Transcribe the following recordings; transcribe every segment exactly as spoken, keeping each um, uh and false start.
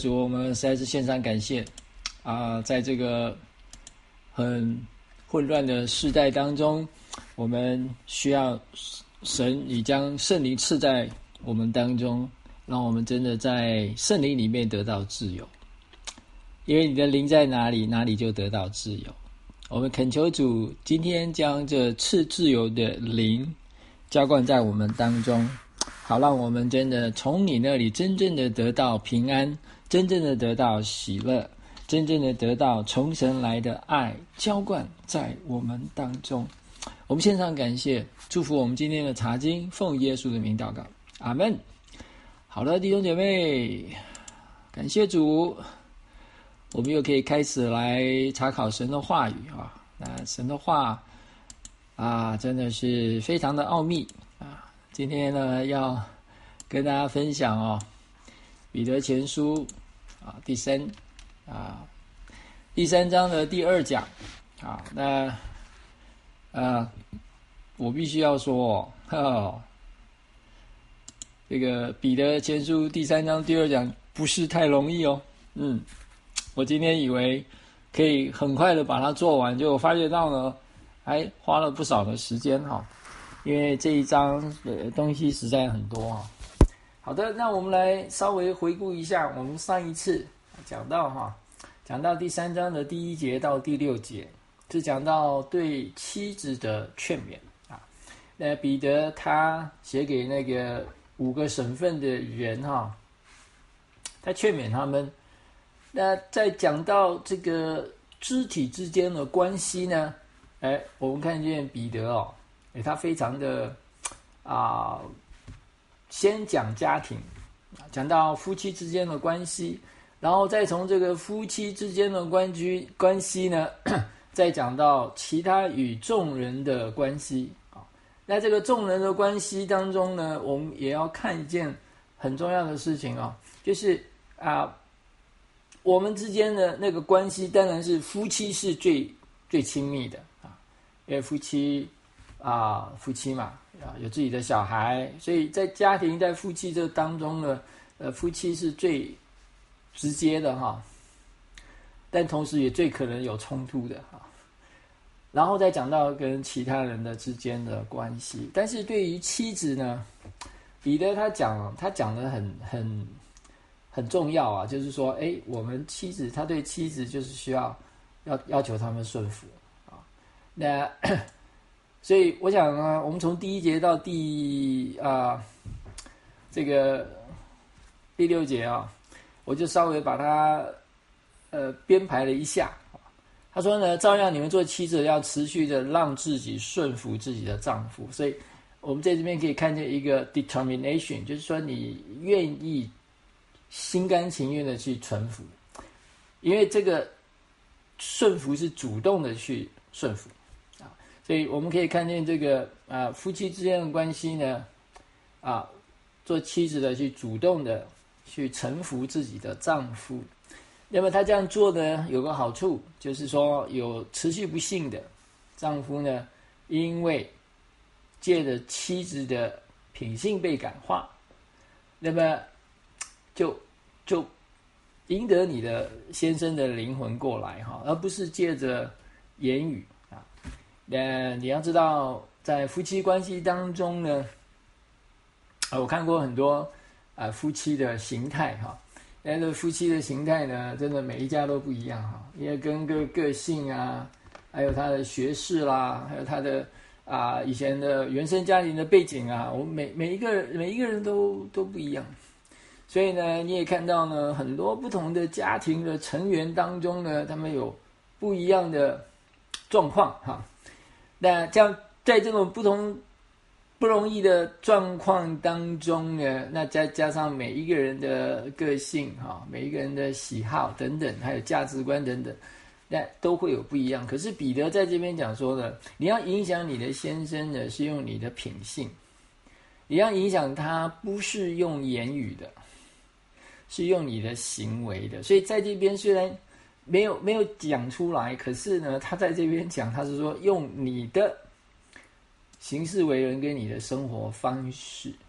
主，我们实在是献上感谢啊、呃！在这个很混乱的世代当中，我们需要神你将圣灵赐在我们当中，让我们真的在圣灵里面得到自由。因为你的灵在哪里，哪里就得到自由。我们恳求主今天将这赐自由的灵浇灌在我们当中，好让我们真的从你那里真正的得到平安，真正的得到喜乐，真正的得到从神来的爱浇灌在我们当中。我们献上感谢，祝福我们今天的查经，奉耶稣的名祷告，阿们。好的，弟兄姐妹，感谢主，我们又可以开始来查考神的话语啊。那神的话啊，真的是非常的奥秘啊。今天呢，要跟大家分享哦，彼得前书啊第三啊第三章的第二讲啊。那呃，我必须要说哦，这个彼得前书第三章第二讲不是太容易哦。嗯，我今天以为可以很快的把它做完，结果发觉到呢，还花了不少的时间哈、哦，因为这一章的东西实在很多哈、哦。好的，那我们来稍微回顾一下我们上一次讲到哈，讲到第三章的第一节到第六节，是讲到对妻子的劝勉啊。那彼得他写给那个五个省份的人哈，他劝勉他们。那在讲到这个肢体之间的关系呢，哎，我们看见彼得哦，哎，他非常的啊。先讲家庭，讲到夫妻之间的关系，然后再从这个夫妻之间的关系关系呢，再讲到其他与众人的关系啊。那这个众人的关系当中呢，我们也要看一件很重要的事情啊，就是啊，我们之间的那个关系，当然是夫妻是最最亲密的啊，因为夫妻啊，夫妻嘛。啊，有自己的小孩，所以在家庭在夫妻这当中呢，呃，夫妻是最直接的哈，但同时也最可能有冲突的哈。然后再讲到跟其他人的之间的关系，但是对于妻子呢，彼得他讲他讲的很很很重要啊，就是说，哎，我们妻子他对妻子就是需要要要求他们顺服啊，那。所以我想呢，我们从第一节到第啊、呃、这个第六节啊，我就稍微把它呃编排了一下。他说呢，照样你们做妻子要持续的让自己顺服自己的丈夫。所以我们在这边可以看见一个 determination， 就是说你愿意心甘情愿的去顺服，因为这个顺服是主动的去顺服。所以我们可以看见这个啊、呃、夫妻之间的关系呢，啊，做妻子的去主动的去臣服自己的丈夫。那么他这样做呢，有个好处，就是说有持续不幸的丈夫呢，因为借着妻子的品性被感化，那么就就赢得你的先生的灵魂过来哈，而不是借着言语。那你要知道，在夫妻关系当中呢，我看过很多啊、呃、夫妻的形态哈，那个夫妻的形态呢，真的每一家都不一样哈，因为跟个个性啊，还有他的学识啦，还有他的啊、呃、以前的原生家庭的背景啊，我们每每一个人每一个人都都不一样，所以呢，你也看到呢，很多不同的家庭的成员当中呢，他们有不一样的状况哈。那这样在这种不同不容易的状况当中呢，那再加上每一个人的个性哈，每一个人的喜好等等，还有价值观等等，那都会有不一样。可是彼得在这边讲说呢，你要影响你的先生呢，是用你的品性，你要影响他不是用言语的，是用你的行为的。所以在这边虽然没有没有讲出来，可是呢，他在这边讲，他是说用你的行事为人跟你的生活方式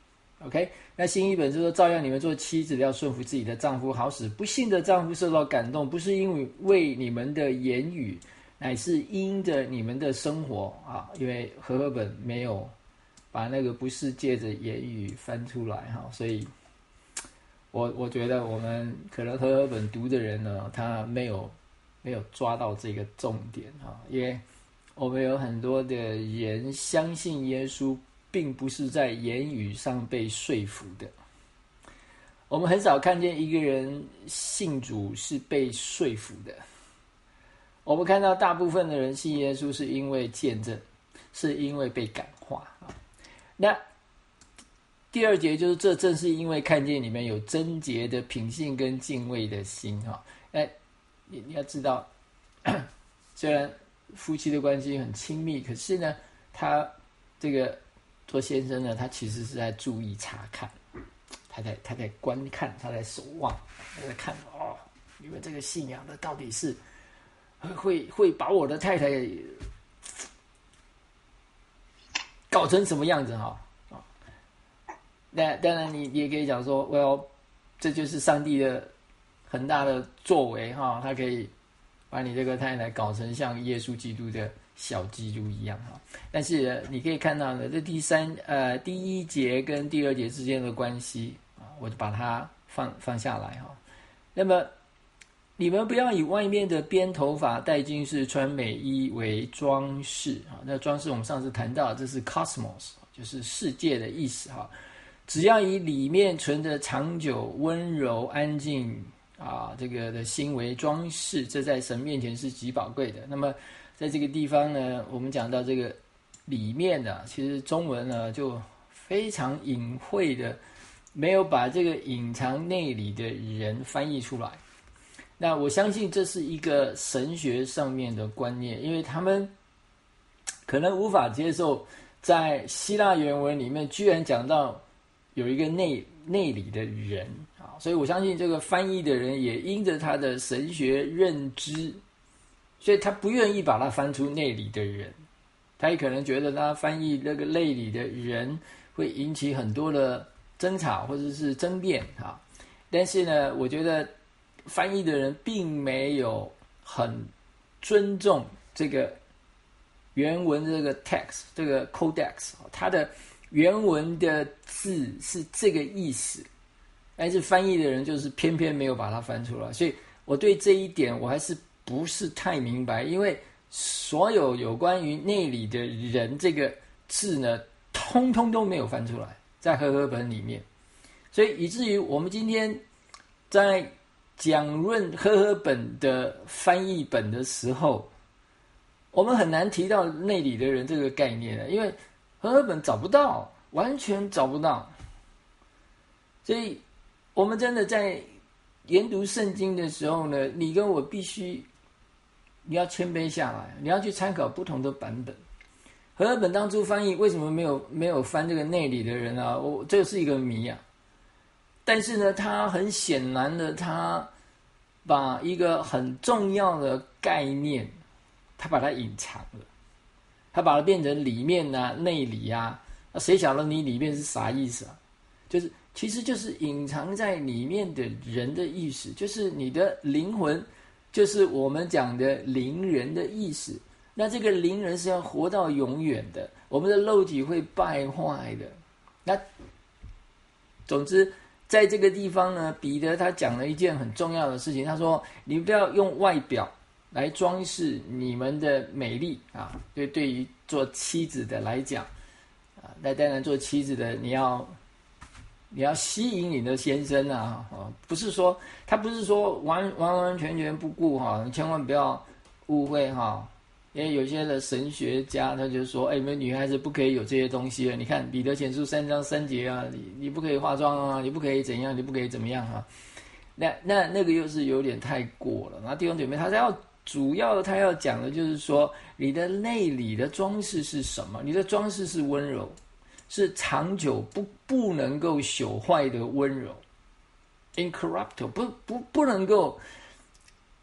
OK， 那新译本就说，照样你们做妻子的要顺服自己的丈夫，好使不信的丈夫受到感动，不是因为为你们的言语，乃是因着你们的生活啊。因为和合本没有把那个不是借着言语翻出来哈，所以我我觉得我们可能和合本读的人呢，他没有没有抓到这个重点哈，因为我们有很多的人相信耶稣，并不是在言语上被说服的。我们很少看见一个人信主是被说服的。我们看到大部分的人信耶稣是因为见证，是因为被感化。那第二节就是这正是因为看见你们有贞洁的品性跟敬畏的心哈。哎，你你要知道，虽然夫妻的关系很亲密，可是呢，他这个做先生呢，他其实是在注意查看，他在他在观看，他在守望，他在看哦，你们这个信仰的到底是会会把我的太太搞成什么样子哈？啊，那当然你也可以讲说，well，这就是上帝的很大的作为哈，他可以把你这个太太搞成像耶稣基督的小基督一样哈。但是你可以看到呢，这第三呃第一节跟第二节之间的关系啊，我就把它放放下来哈。那么你们不要以外面的编头发、戴金饰、穿美衣为装饰啊。那装饰我们上次谈到，这是 cosmos， 就是世界的意思哈。只要以里面存着长久、温柔、安静啊，这个的心为装饰，这在神面前是极宝贵的。那么在这个地方呢，我们讲到这个里面呢，其实中文呢就非常隐晦的，没有把这个隐藏内里的人翻译出来。那我相信这是一个神学上面的观念，因为他们可能无法接受在希腊原文里面居然讲到有一个内内里的人啊，所以我相信这个翻译的人也因着他的神学认知，所以他不愿意把它翻出内里的人，他也可能觉得他翻译那个内里的人会引起很多的争吵或者是争辩啊。但是呢，我觉得翻译的人并没有很尊重这个原文这个 text 这个 codex， 它的原文的字是这个意思，但是翻译的人就是偏偏没有把它翻出来，所以我对这一点我还是不是太明白，因为所有有关于内里的人这个字呢，通通都没有翻出来在和合本里面，所以以至于我们今天在讲论和合本的翻译本的时候，我们很难提到内里的人这个概念了，因为和合本找不到，完全找不到。所以我们真的在研读圣经的时候呢，你跟我必须你要谦卑下来，你要去参考不同的版本。和合本当初翻译为什么没有没有翻这个内里的人啊？我这是一个谜啊。但是呢，他很显然的，他把一个很重要的概念，他把它隐藏了，他把它变成里面啊、内里啊，那谁晓得你里面是啥意思啊？就是其实就是隐藏在里面的人的意思，就是你的灵魂，就是我们讲的灵人的意思。那这个灵人是要活到永远的，我们的肉体会败坏的。那总之在这个地方呢，彼得他讲了一件很重要的事情，他说你不要用外表来装饰你们的美丽啊。对，对于做妻子的来讲啊，那当然做妻子的你要你要吸引你的先生啊，啊不是说他不是说完完完全全不顾哈，你千万不要误会哈。因为有些的神学家他就说，哎，你们女孩子不可以有这些东西了。你看彼得前书三章三节啊，你你不可以化妆啊，你不可以怎样，你不可以怎么样啊。那那那个又是有点太过了。那弟兄姐妹，他要主要他要讲的就是说，你的内里的装饰是什么？你的装饰是温柔，是长久不不能够朽坏的温柔 ，incorruptible， 不不不能够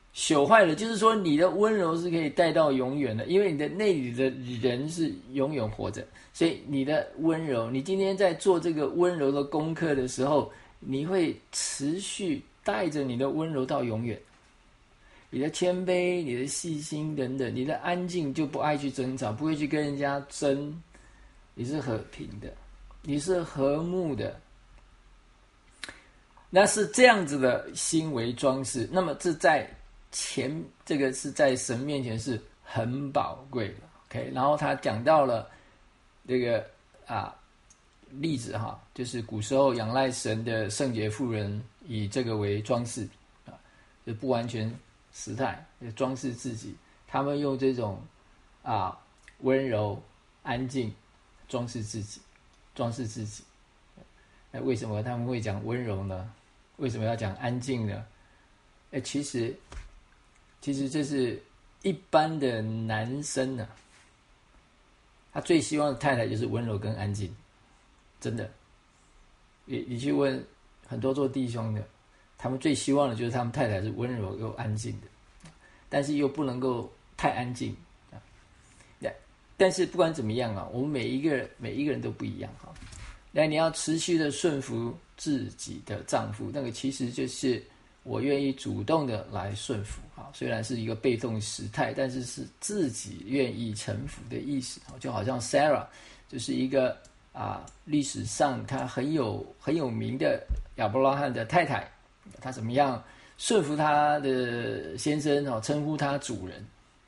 朽坏了，就是说你的温柔是可以带到永远的，因为你的内里的人是永远活着，所以你的温柔，你今天在做这个温柔的功课的时候，你会持续带着你的温柔到永远。你的谦卑，你的细心等等，你的安静，就不爱去争吵，不会去跟人家争，你是和平的，你是和睦的，那是这样子的心为装饰。那么这在前这个是在神面前是很宝贵的 ，OK。然后他讲到了这个啊例子哈，就是古时候仰赖神的圣洁妇人以这个为装饰啊，就不完全时态装饰自己，他们用这种啊温柔安静装饰自己，装饰自己。那为什么他们会讲温柔呢？为什么要讲安静呢？哎，其实其实这是一般的男生呢、啊，他最希望的太太就是温柔跟安静，真的。你你去问很多做弟兄的，他们最希望的就是他们太太是温柔又安静的，但是又不能够太安静啊。但是不管怎么样啊，我们每一个人每一个人都不一样哈。那你要持续的顺服自己的丈夫，那个其实就是我愿意主动的来顺服啊，虽然是一个被动时态，但是是自己愿意臣服的意思。就好像 Sarah 就是一个啊历史上她很有很有名的亚伯拉罕的太太，她怎么样顺服她的先生哦，称呼他主人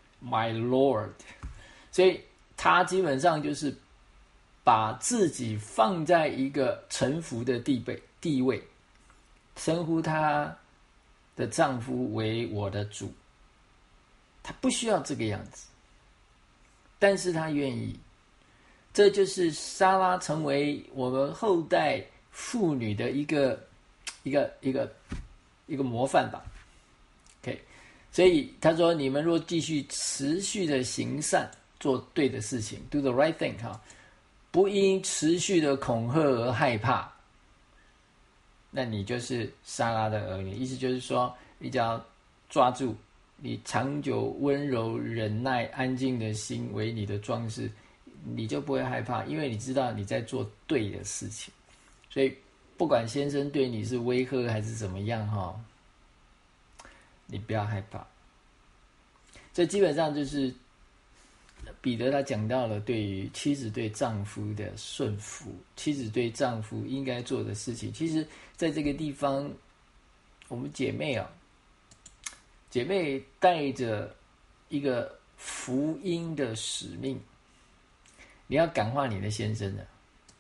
My Lord， 所以她基本上就是把自己放在一个臣服的地位，地位，称呼她的丈夫为我的主，她不需要这个样子，但是她愿意。这就是莎拉成为我们后代妇女的一个一个一个一个模范吧。OK， 所以他说：你们若继续持续的行善，做对的事情 ，do the right thing 哈。不因持续的恐吓而害怕，那你就是莎拉的儿女。意思就是说，你只要抓住你长久温柔忍耐安静的心为你的装饰，你就不会害怕，因为你知道你在做对的事情。所以不管先生对你是威吓还是怎么样哈，你不要害怕。这基本上就是彼得他讲到了对于妻子对丈夫的顺服，妻子对丈夫应该做的事情。其实在这个地方，我们姐妹啊，姐妹带着一个福音的使命，你要感化你的先生的。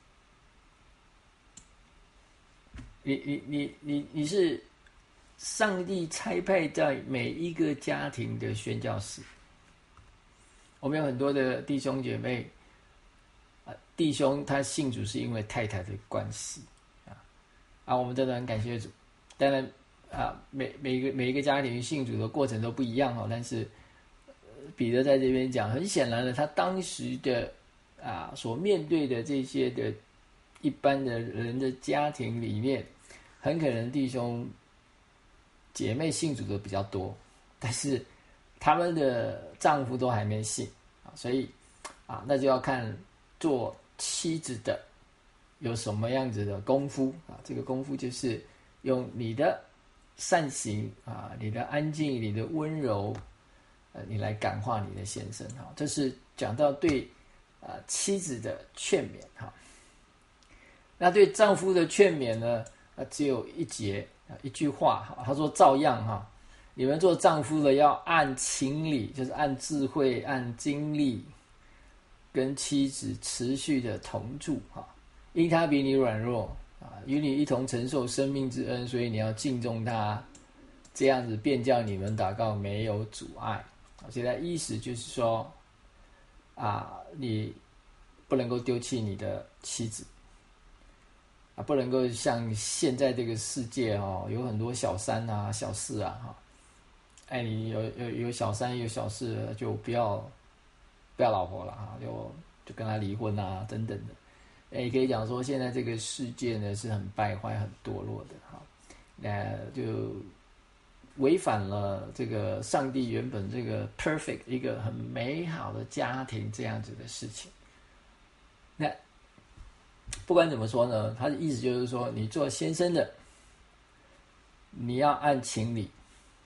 你你你你你是上帝差派在每一个家庭的宣教士。我们有很多的弟兄姐妹，啊，弟兄他信主是因为太太的关系啊，啊，我们真的很感谢主。当然啊，每每一个每一个家庭信主的过程都不一样哈，但是彼得在这边讲，很显然的，他当时的啊所面对的这些的一般的人的家庭里面，很可能弟兄姐妹信主的比较多，但是他们的丈夫都还没信啊，所以啊，那就要看做妻子的有什么样子的功夫啊。这个功夫就是用你的善行啊，你的安静，你的温柔，呃，你来感化你的先生哈。这是讲到对啊妻子的劝勉哈。那对丈夫的劝勉呢，啊，只有一节啊一句话哈，他说照样哈。你们做丈夫的要按情理，就是按智慧、按经历，跟妻子持续的同住哈。因他比你软弱啊，与你一同承受生命之恩，所以你要敬重他，这样子便叫你们祷告没有阻碍。现在意思就是说，啊，你不能够丢弃你的妻子，啊，不能够像现在这个世界哦，有很多小三啊、小四啊哈。哎，你有有有小三有小四，就不要不要老婆了哈，就就跟他离婚啊等等的。哎，可以讲说现在这个世界呢是很败坏、很堕落的哈，那就违反了这个上帝原本这个 perfect 一个很美好的家庭这样子的事情。那不管怎么说呢，他的意思就是说，你做先生的，你要按情理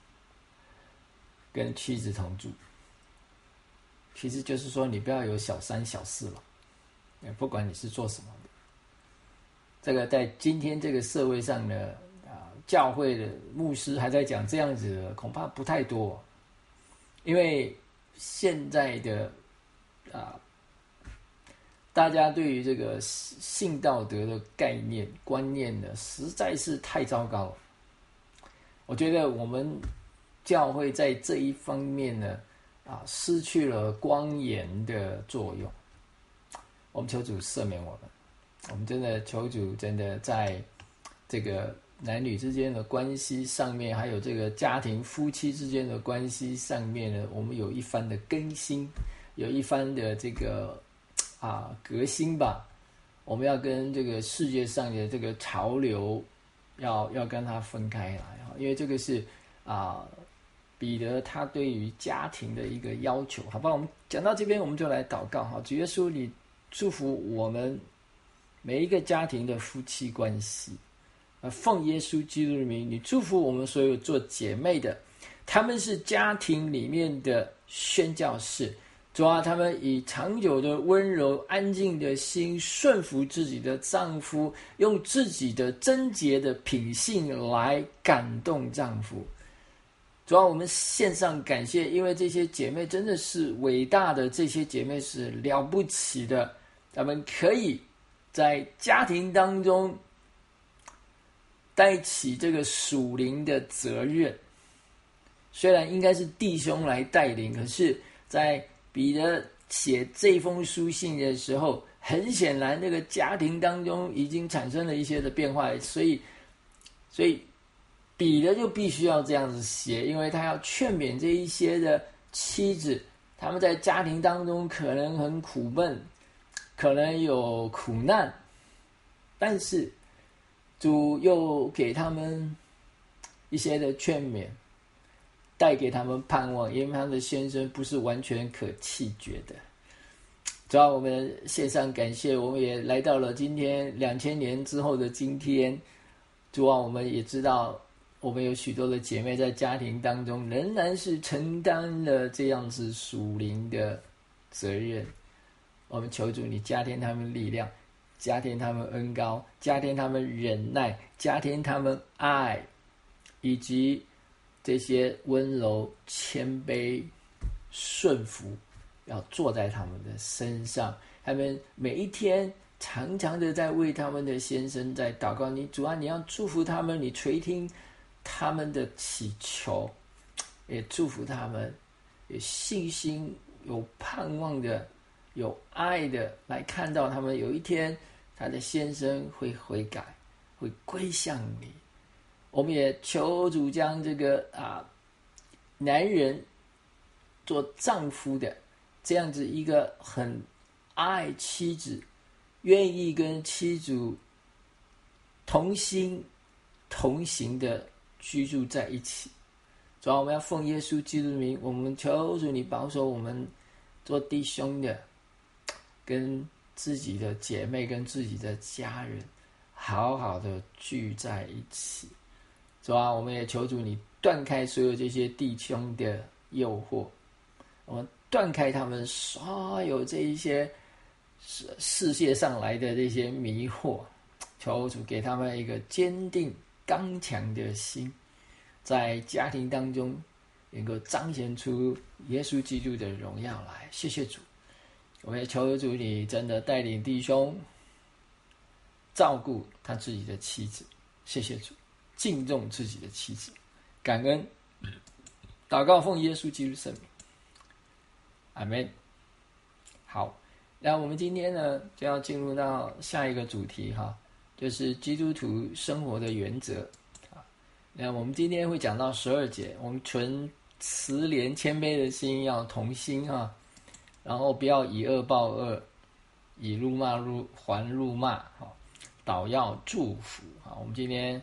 跟妻子同住。其实就是说，你不要有小三小四了，不管你是做什么的。这个在今天这个社会上呢，啊，教会的牧师还在讲这样子的，恐怕不太多，因为现在的啊，大家对于这个性道德的概念观念呢，实在是太糟糕了。我觉得我们教会在这一方面呢，啊，失去了光严的作用。我们求主赦免我们，我们真的求主真的在这个男女之间的关系上面，还有这个家庭夫妻之间的关系上面呢，我们有一番的更新，有一番的这个啊革新吧。我们要跟这个世界上的这个潮流要要跟它分开来，因为这个是啊彼得他对于家庭的一个要求，好吧？我们讲到这边，我们就来祷告哈。主耶稣，你祝福我们每一个家庭的夫妻关系，呃，奉耶稣基督的名，你祝福我们所有做姐妹的，他们是家庭里面的宣教士。主啊，他们以长久的温柔安静的心顺服自己的丈夫，用自己的贞洁的品性来感动丈夫。主啊，我们献上感谢，因为这些姐妹真的是伟大的，这些姐妹是了不起的，她们可以在家庭当中带起这个属灵的责任。虽然应该是弟兄来带领，可是在彼得写这封书信的时候，很显然那个家庭当中已经产生了一些的变化，所以所以彼得就必须要这样子写，因为他要劝勉这一些的妻子，他们在家庭当中可能很苦闷，可能有苦难，但是主又给他们一些的劝勉，带给他们盼望，因为他们的先生不是完全可弃绝的。主要我们献上感谢，我们也来到了今天两千年之后的今天。主啊，我们也知道我们有许多的姐妹在家庭当中仍然是承担了这样子属灵的责任。我们求主你加添他们力量，加添他们恩膏，加添他们忍耐，加添他们爱，以及这些温柔谦卑顺服要坐在他们的身上。他们每一天常常的在为他们的先生在祷告，你主啊，你要祝福他们，你垂听他们的祈求，也祝福他们有信心有盼望的有爱的来看到他们有一天他的先生会悔改，会归向你。我们也求主将这个啊男人做丈夫的这样子一个很爱妻子，愿意跟妻子同心同行的居住在一起。主要我们要奉耶稣基督的名，我们求主你保守我们做弟兄的跟自己的姐妹跟自己的家人好好的聚在一起。主啊，我们也求主你断开所有这些弟兄的诱惑，我们断开他们所有这一些世界上来的这些迷惑，求主给他们一个坚定刚强的心，在家庭当中能够彰显出耶稣基督的荣耀来。谢谢主，我也求主你真的带领弟兄照顾他自己的妻子。谢谢主，敬重自己的妻子，感恩祷告奉耶稣基督圣名，阿们。好，那我们今天呢就要进入到下一个主题哈，就是基督徒生活的原则。那我们今天会讲到十二节，我们存慈怜谦卑的心，要同心哈，然后不要以恶报恶，以辱骂辱还辱骂，倒要祝福。我们今天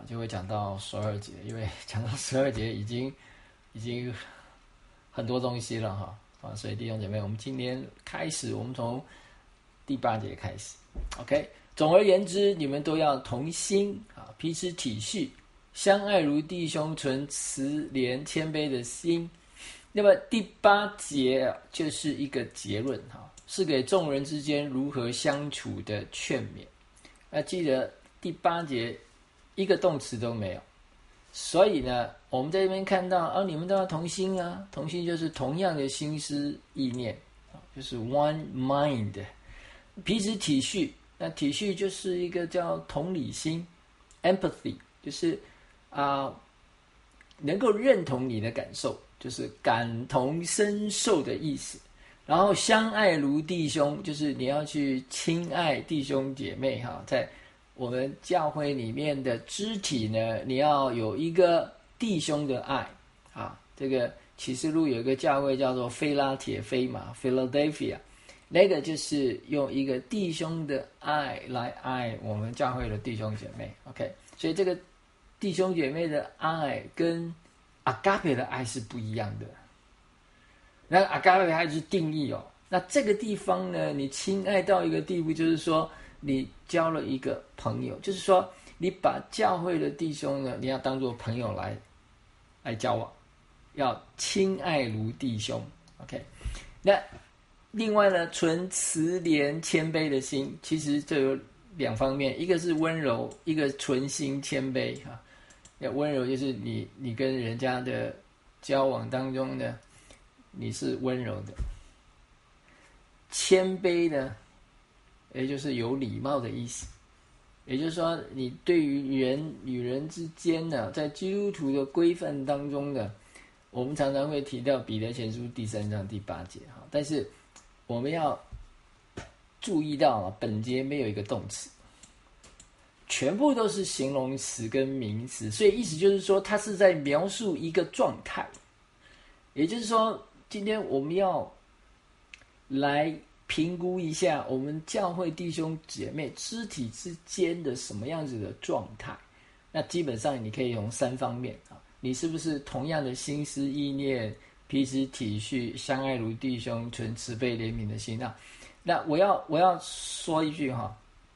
啊，就会讲到十二节，因为讲到十二节已经已经很多东西了哈啊，所以弟兄姐妹，我们今天开始，我们从第八节开始 ，OK。总而言之，你们都要同心啊，彼此体恤，相爱如弟兄，存慈怜谦卑的心。那么第八节就是一个结论哈，是给众人之间如何相处的劝勉。那记得第八节一个动词都没有，所以呢，我们在这边看到啊，你们都要同心啊，同心就是同样的心思意念，就是 one mind， 彼此体恤。那体恤就是一个叫同理心 empathy， 就是啊、呃，能够认同你的感受，就是感同身受的意思。然后相爱如弟兄，就是你要去亲爱弟兄姐妹哈，在我们教会里面的肢体呢，你要有一个弟兄的爱啊。这个启示录有一个教会叫做菲拉铁菲嘛 （Philadelphia）。那个就是用一个弟兄的爱来爱我们教会的弟兄姐妹 ，OK， 所以这个弟兄姐妹的爱跟阿嘎培的爱是不一样的。那阿嘎培的爱是定义哦，那这个地方呢，你亲爱到一个地步，就是说你交了一个朋友，就是说你把教会的弟兄呢，你要当作朋友来来交往，要亲爱如弟兄 ，OK， 那。另外呢，存慈怜谦卑的心，其实这有两方面，一个是温柔，一个存心谦卑哈。要温柔就是你你跟人家的交往当中呢，你是温柔的。谦卑呢，也就是有礼貌的意思。也就是说，你对于人与人之间呢，在基督徒的规范当中呢，我们常常会提到彼得前书第三章第八节哈，但是我们要注意到啊，本节没有一个动词，全部都是形容词跟名词，所以意思就是说，它是在描述一个状态。也就是说，今天我们要来评估一下我们教会弟兄姐妹肢体之间的什么样子的状态。那基本上你可以从三方面啊，你是不是同样的心思意念？彼此体恤，相爱如弟兄，存慈悲怜悯的心啊。那我要我要说一句哈，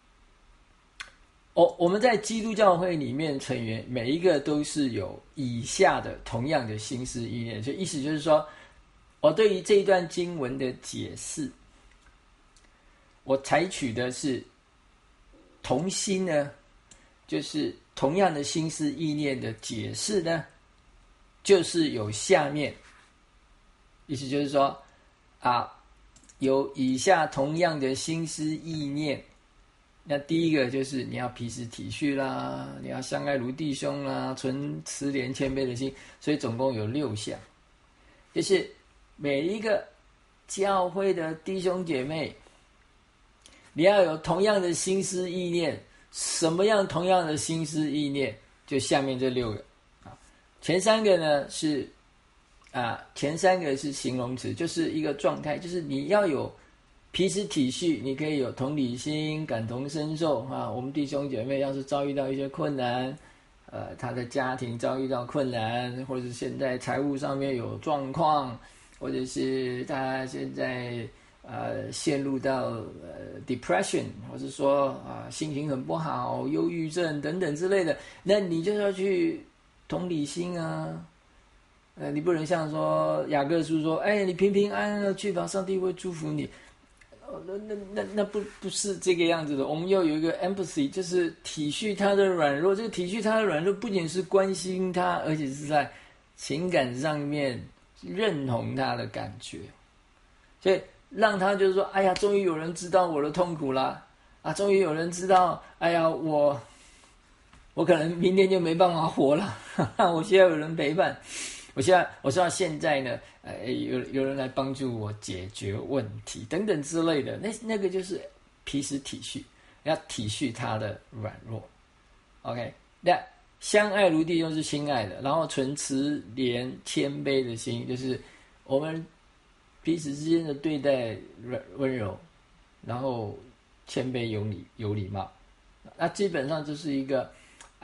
我、哦、我们在基督教会里面成员每一个都是有以下的同样的心思意念，就意思就是说，我对于这一段经文的解释，我采取的是同心呢，就是同样的心思意念的解释呢，就是有下面。意思就是说，啊，有以下同样的心思意念。那第一个就是你要彼此体恤啦，你要相爱如弟兄啦，存慈怜谦卑的心。所以总共有六项，就是每一个教会的弟兄姐妹，你要有同样的心思意念。什么样同样的心思意念？就下面这六个啊，前三个呢是。啊，前三个是形容词，就是一个状态，就是你要有彼此体恤，你可以有同理心、感同身受啊。我们弟兄姐妹要是遭遇到一些困难，呃，他的家庭遭遇到困难，或者是现在财务上面有状况，或者是他现在呃陷入到呃 depression， 或是说啊、呃、心情很不好、忧郁症等等之类的，那你就要去同理心啊。呃，你不能像说雅各书说，哎，你平平安安的去吧，上帝会祝福你。哦，那那那那不不是这个样子的。我们要有一个 empathy， 就是体恤他的软弱。这个体恤他的软弱，不仅是关心他，而且是在情感上面认同他的感觉，所以让他就是说，哎呀，终于有人知道我的痛苦啦，啊，终于有人知道，哎呀，我我可能明天就没办法活了，哈哈，我需要有人陪伴。我现在我知道现在呢，呃，有有人来帮助我解决问题等等之类的，那那个就是彼此体恤，要体恤他的软弱。OK， 那相爱如弟兄是亲爱的，然后存慈怜谦卑的心，就是我们彼此之间的对待软温柔，然后谦卑有礼有礼貌。那基本上就是一个啊、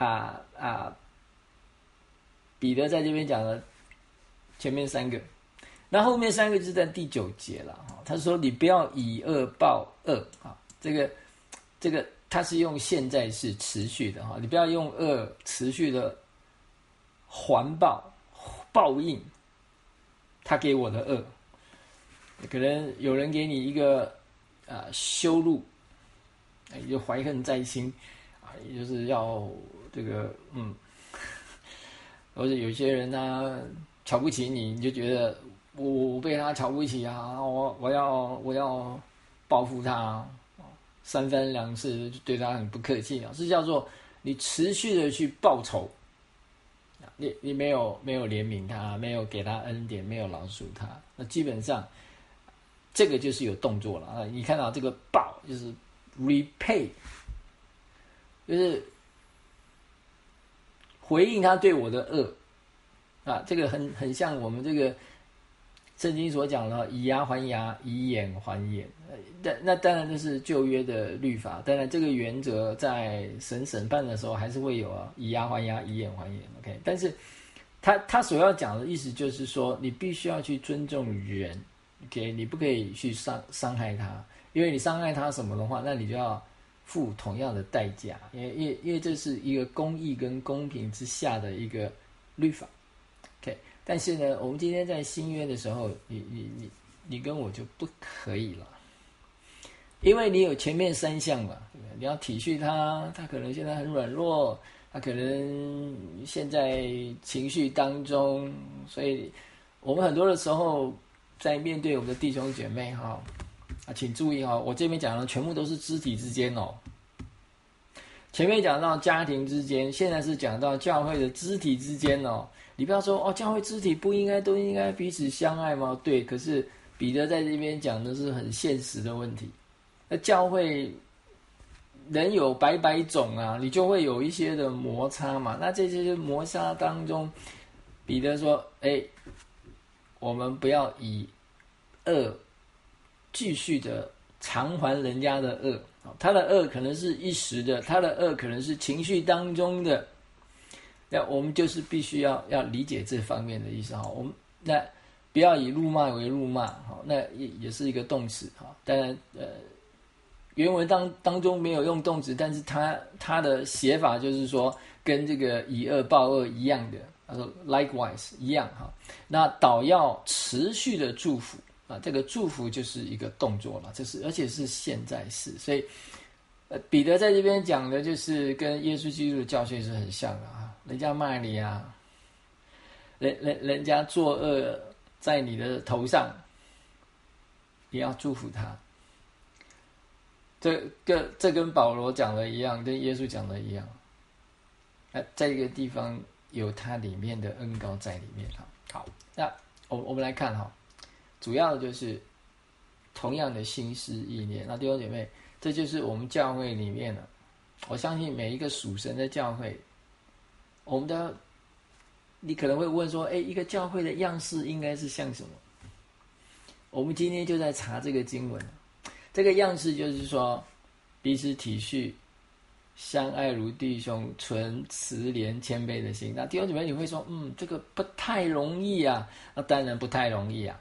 啊啊，彼得在这边讲了前面三个，那后面三个就在第九节了。他说你不要以恶报恶啊，这个这个他是用现在式持续的哈，你不要用恶持续的环报报应他给我的恶。可能有人给你一个啊、呃、羞辱，你就怀恨在心啊，也就是要这个嗯，或者有些人呢瞧不起你，你就觉得我我被他瞧不起啊，我我要我要报复他，三番两次就对他很不客气啊，是叫做你持续的去报仇，你你没有没有怜悯他，没有给他恩典，没有饶恕他，那基本上这个就是有动作了啊！你看到这个报就是 repay， 就是回应他对我的恶啊，这个很很像我们这个圣经所讲的以牙还牙，以眼还眼。那那当然这是旧约的律法，当然这个原则在神审判的时候还是会有啊，以牙还牙，以眼还眼。OK， 但是他他所要讲的意思就是说，你必须要去尊重人。OK， 你不可以去伤伤害他，因为你伤害他什么的话，那你就要付同样的代价，因为因为因为这是一个公义跟公平之下的一个律法。OK， 但是呢，我们今天在新约的时候，你你你你跟我就不可以了，因为你有前面三项嘛，对不对？你要体恤他，他可能现在很软弱，他可能现在情绪当中，所以我们很多的时候。在面对我们的弟兄姐妹哈啊，请注意哈，我这边讲的全部都是肢体之间哦。前面讲到家庭之间，现在是讲到教会的肢体之间哦。你不要说哦，教会肢体不应该都应该彼此相爱吗？对，可是彼得在这边讲的是很现实的问题。那教会人有百百种啊，你就会有一些的摩擦嘛。那这些摩擦当中，彼得说：“哎。”我们不要以恶继续的偿还人家的恶，他的恶可能是一时的，他的恶可能是情绪当中的，那我们就是必须要要理解这方面的意思哈。我们那不要以辱骂为辱骂，好，那也也是一个动词哈。当然，呃，原文当当中没有用动词，但是它它的写法就是说跟这个以恶报恶一样的。他说 likewise 一样哈，那倒要持续的祝福啊，这个祝福就是一个动作了，这是而且是现在式，所以呃，彼得在这边讲的就是跟耶稣基督的教训是很像的啊，人家骂你啊，人人人家作恶在你的头上，你要祝福他，这个这跟保罗讲的一样，跟耶稣讲的一样，呃，在一个地方。有它里面的恩膏在里面哈。好，那我我们来看哈，主要的就是同样的心思意念。那弟兄姐妹，这就是我们教会里面的。我相信每一个属神的教会，我们的你可能会问说，哎，一个教会的样式应该是像什么？我们今天就在查这个经文，这个样式就是说彼此体恤。相爱如弟兄，存慈怜谦卑的心。那弟兄姐妹，你会说，嗯，这个不太容易啊。那当然不太容易啊。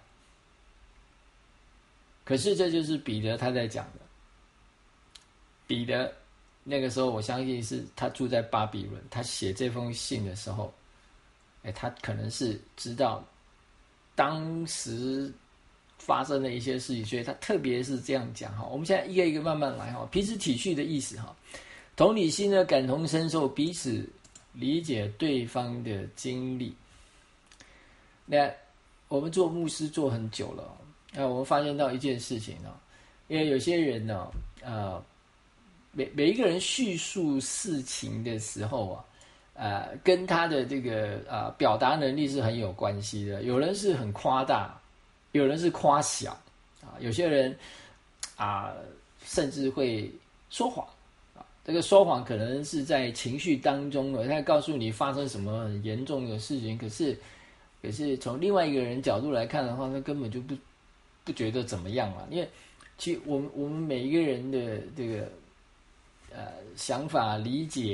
可是这就是彼得他在讲的。彼得那个时候，我相信是他住在巴比伦，他写这封信的时候，哎，他可能是知道当时发生的一些事情，所以他特别是这样讲哈。我们现在一个一个慢慢来哈，彼此体恤的意思哈。同理心的感同身受，彼此理解对方的经历。那我们做牧师做很久了，那我们发现到一件事情呢，因为有些人呢，呃，每每一个人叙述事情的时候啊，呃，跟他的这个啊、呃、表达能力是很有关系的。有人是很夸大，有人是夸小啊，有些人啊、呃，甚至会说谎。这个说谎可能是在情绪当中的，他告诉你发生什么很严重的事情，可是，可是从另外一个人角度来看的话，他根本就不不觉得怎么样嘛。因为其实我们我们每一个人的这个呃想法理解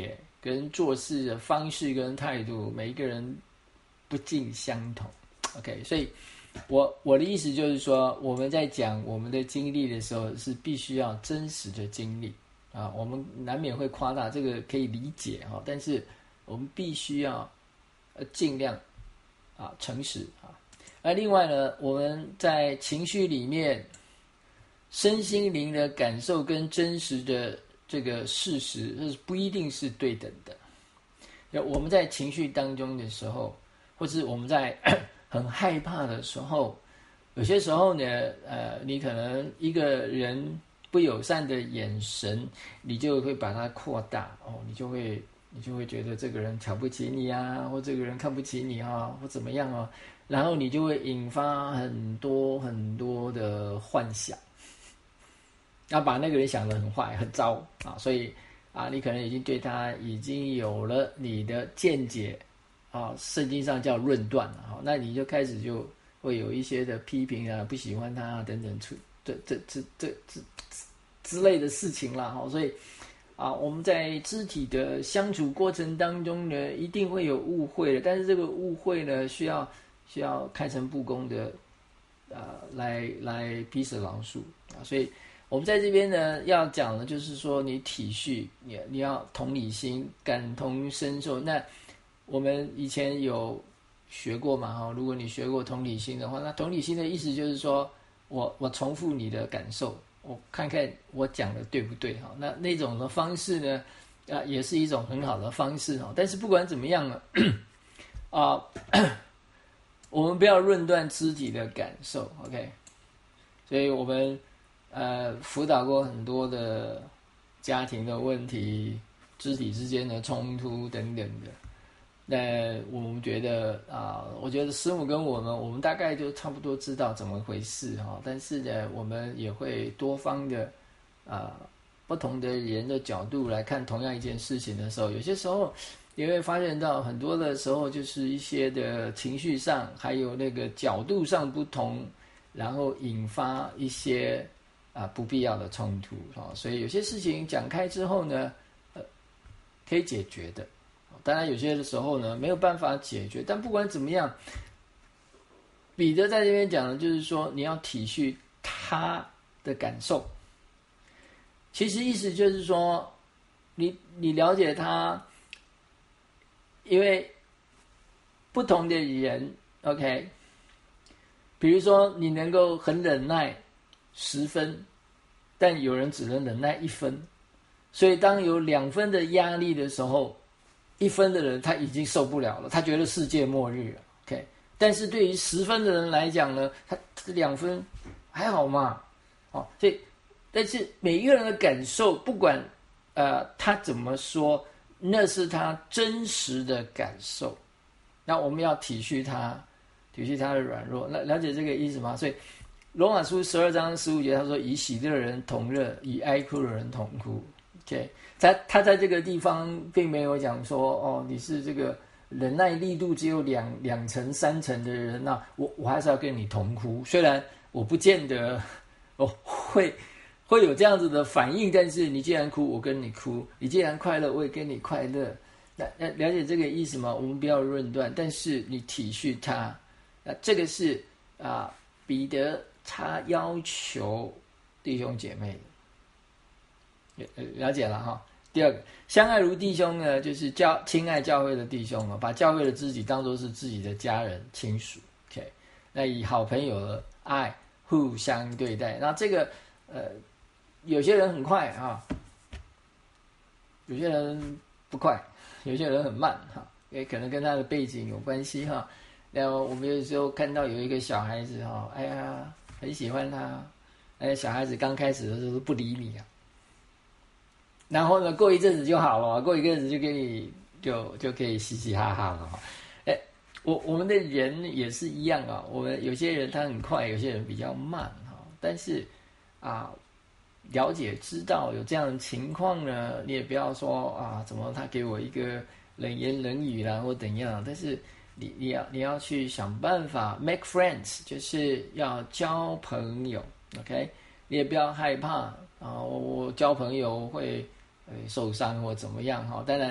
跟做事的方式跟态度，每一个人不尽相同。OK， 所以我我的意思就是说，我们在讲我们的经历的时候，是必须要真实的经历啊。我们难免会夸大，这个可以理解哈，但是我们必须要呃尽量啊诚实啊。那另外呢，我们在情绪里面，身心灵的感受跟真实的这个事实，这是不一定是对等的。我们在情绪当中的时候，或是我们在很害怕的时候，有些时候呢，呃，你可能一个人不友善的眼神，你就会把它扩大哦，你就会你就会觉得这个人瞧不起你啊，或这个人看不起你啊，或怎么样啊，然后你就会引发很多很多的幻想，要把那个人想得很坏很糟啊，所以啊，你可能已经对他已经有了你的见解啊，圣经上叫论断啊，那你就开始就会有一些的批评啊，不喜欢他啊等等，这这这这这之类的事情啦，所以啊，我们在肢体的相处过程当中呢，一定会有误会的，但是这个误会呢，需要需要开诚布公的啊，来来彼此饶恕啊，所以。我们在这边呢，要讲的就是说，你体恤，你你要同理心，感同身受。那我们以前有学过嘛？哈，如果你学过同理心的话，那同理心的意思就是说，我我重复你的感受，我看看我讲的对不对？哈，那那种的方式呢，啊，也是一种很好的方式哈。但是不管怎么样呢，啊，我们不要论断肢体的感受 ，OK？ 所以我们。呃，辅导过很多的家庭的问题、肢体之间的冲突等等的。那我们觉得啊、呃，我觉得师母跟我们，我们大概就差不多知道怎么回事哈。但是呢，我们也会多方的啊、呃，不同的人的角度来看同样一件事情的时候，有些时候也会发现到很多的时候，就是一些的情绪上，还有那个角度上不同，然后引发一些。啊，不必要的冲突啊，所以有些事情讲开之后呢，呃，可以解决的。当然，有些的时候呢，没有办法解决。但不管怎么样，彼得在这边讲的就是说，你要体恤他的感受。其实意思就是说，你你了解他，因为不同的人 ，OK， 比如说你能够很忍耐。十分，但有人只能忍耐一分，所以当有两分的压力的时候，一分的人他已经受不了了，他觉得世界末日了。OK， 但是对于十分的人来讲呢，他这两分还好嘛，哦，所以但是每一个人的感受，不管呃他怎么说，那是他真实的感受，那我们要体恤他，体恤他的软弱，那了解这个意思吗？所以。罗马书十二章十五节，他说：“以喜乐的人同乐，以哀哭的人同哭。” OK， 他他在这个地方并没有讲说，哦，你是这个忍耐力度只有两两成、三成的人，那我我还是要跟你同哭。虽然我不见得哦会会有这样子的反应，但是你既然哭，我跟你哭；你既然快乐，我也跟你快乐。那那了解这个意思吗？我们不要论断，但是你体恤他。那这个是啊，彼得。他要求弟兄姐妹的，了解了哈。第二个，相爱如弟兄呢，就是教亲爱教会的弟兄啊，把教会的知己当作是自己的家人亲属。OK， 那以好朋友的爱互相对待。那这个呃，有些人很快啊，有些人不快，有些人很慢哈，也可能跟他的背景有关系哈。那我们有时候看到有一个小孩子哈，哎呀。很喜欢他，哎，小孩子刚开始的时候不理你啊，然后呢，过一阵子就好了，过一阵子就给你就就可以嘻嘻哈哈了。哎，我我们的人也是一样啊，我们有些人他很快，有些人比较慢哈，但是啊，了解知道有这样的情况呢，你也不要说啊，怎么他给我一个冷言冷语啦，或怎样，但是。你你要你要去想办法 make friends， 就是要交朋友 ，OK？ 你也不要害怕啊，我交朋友会呃受伤或怎么样哈。当然，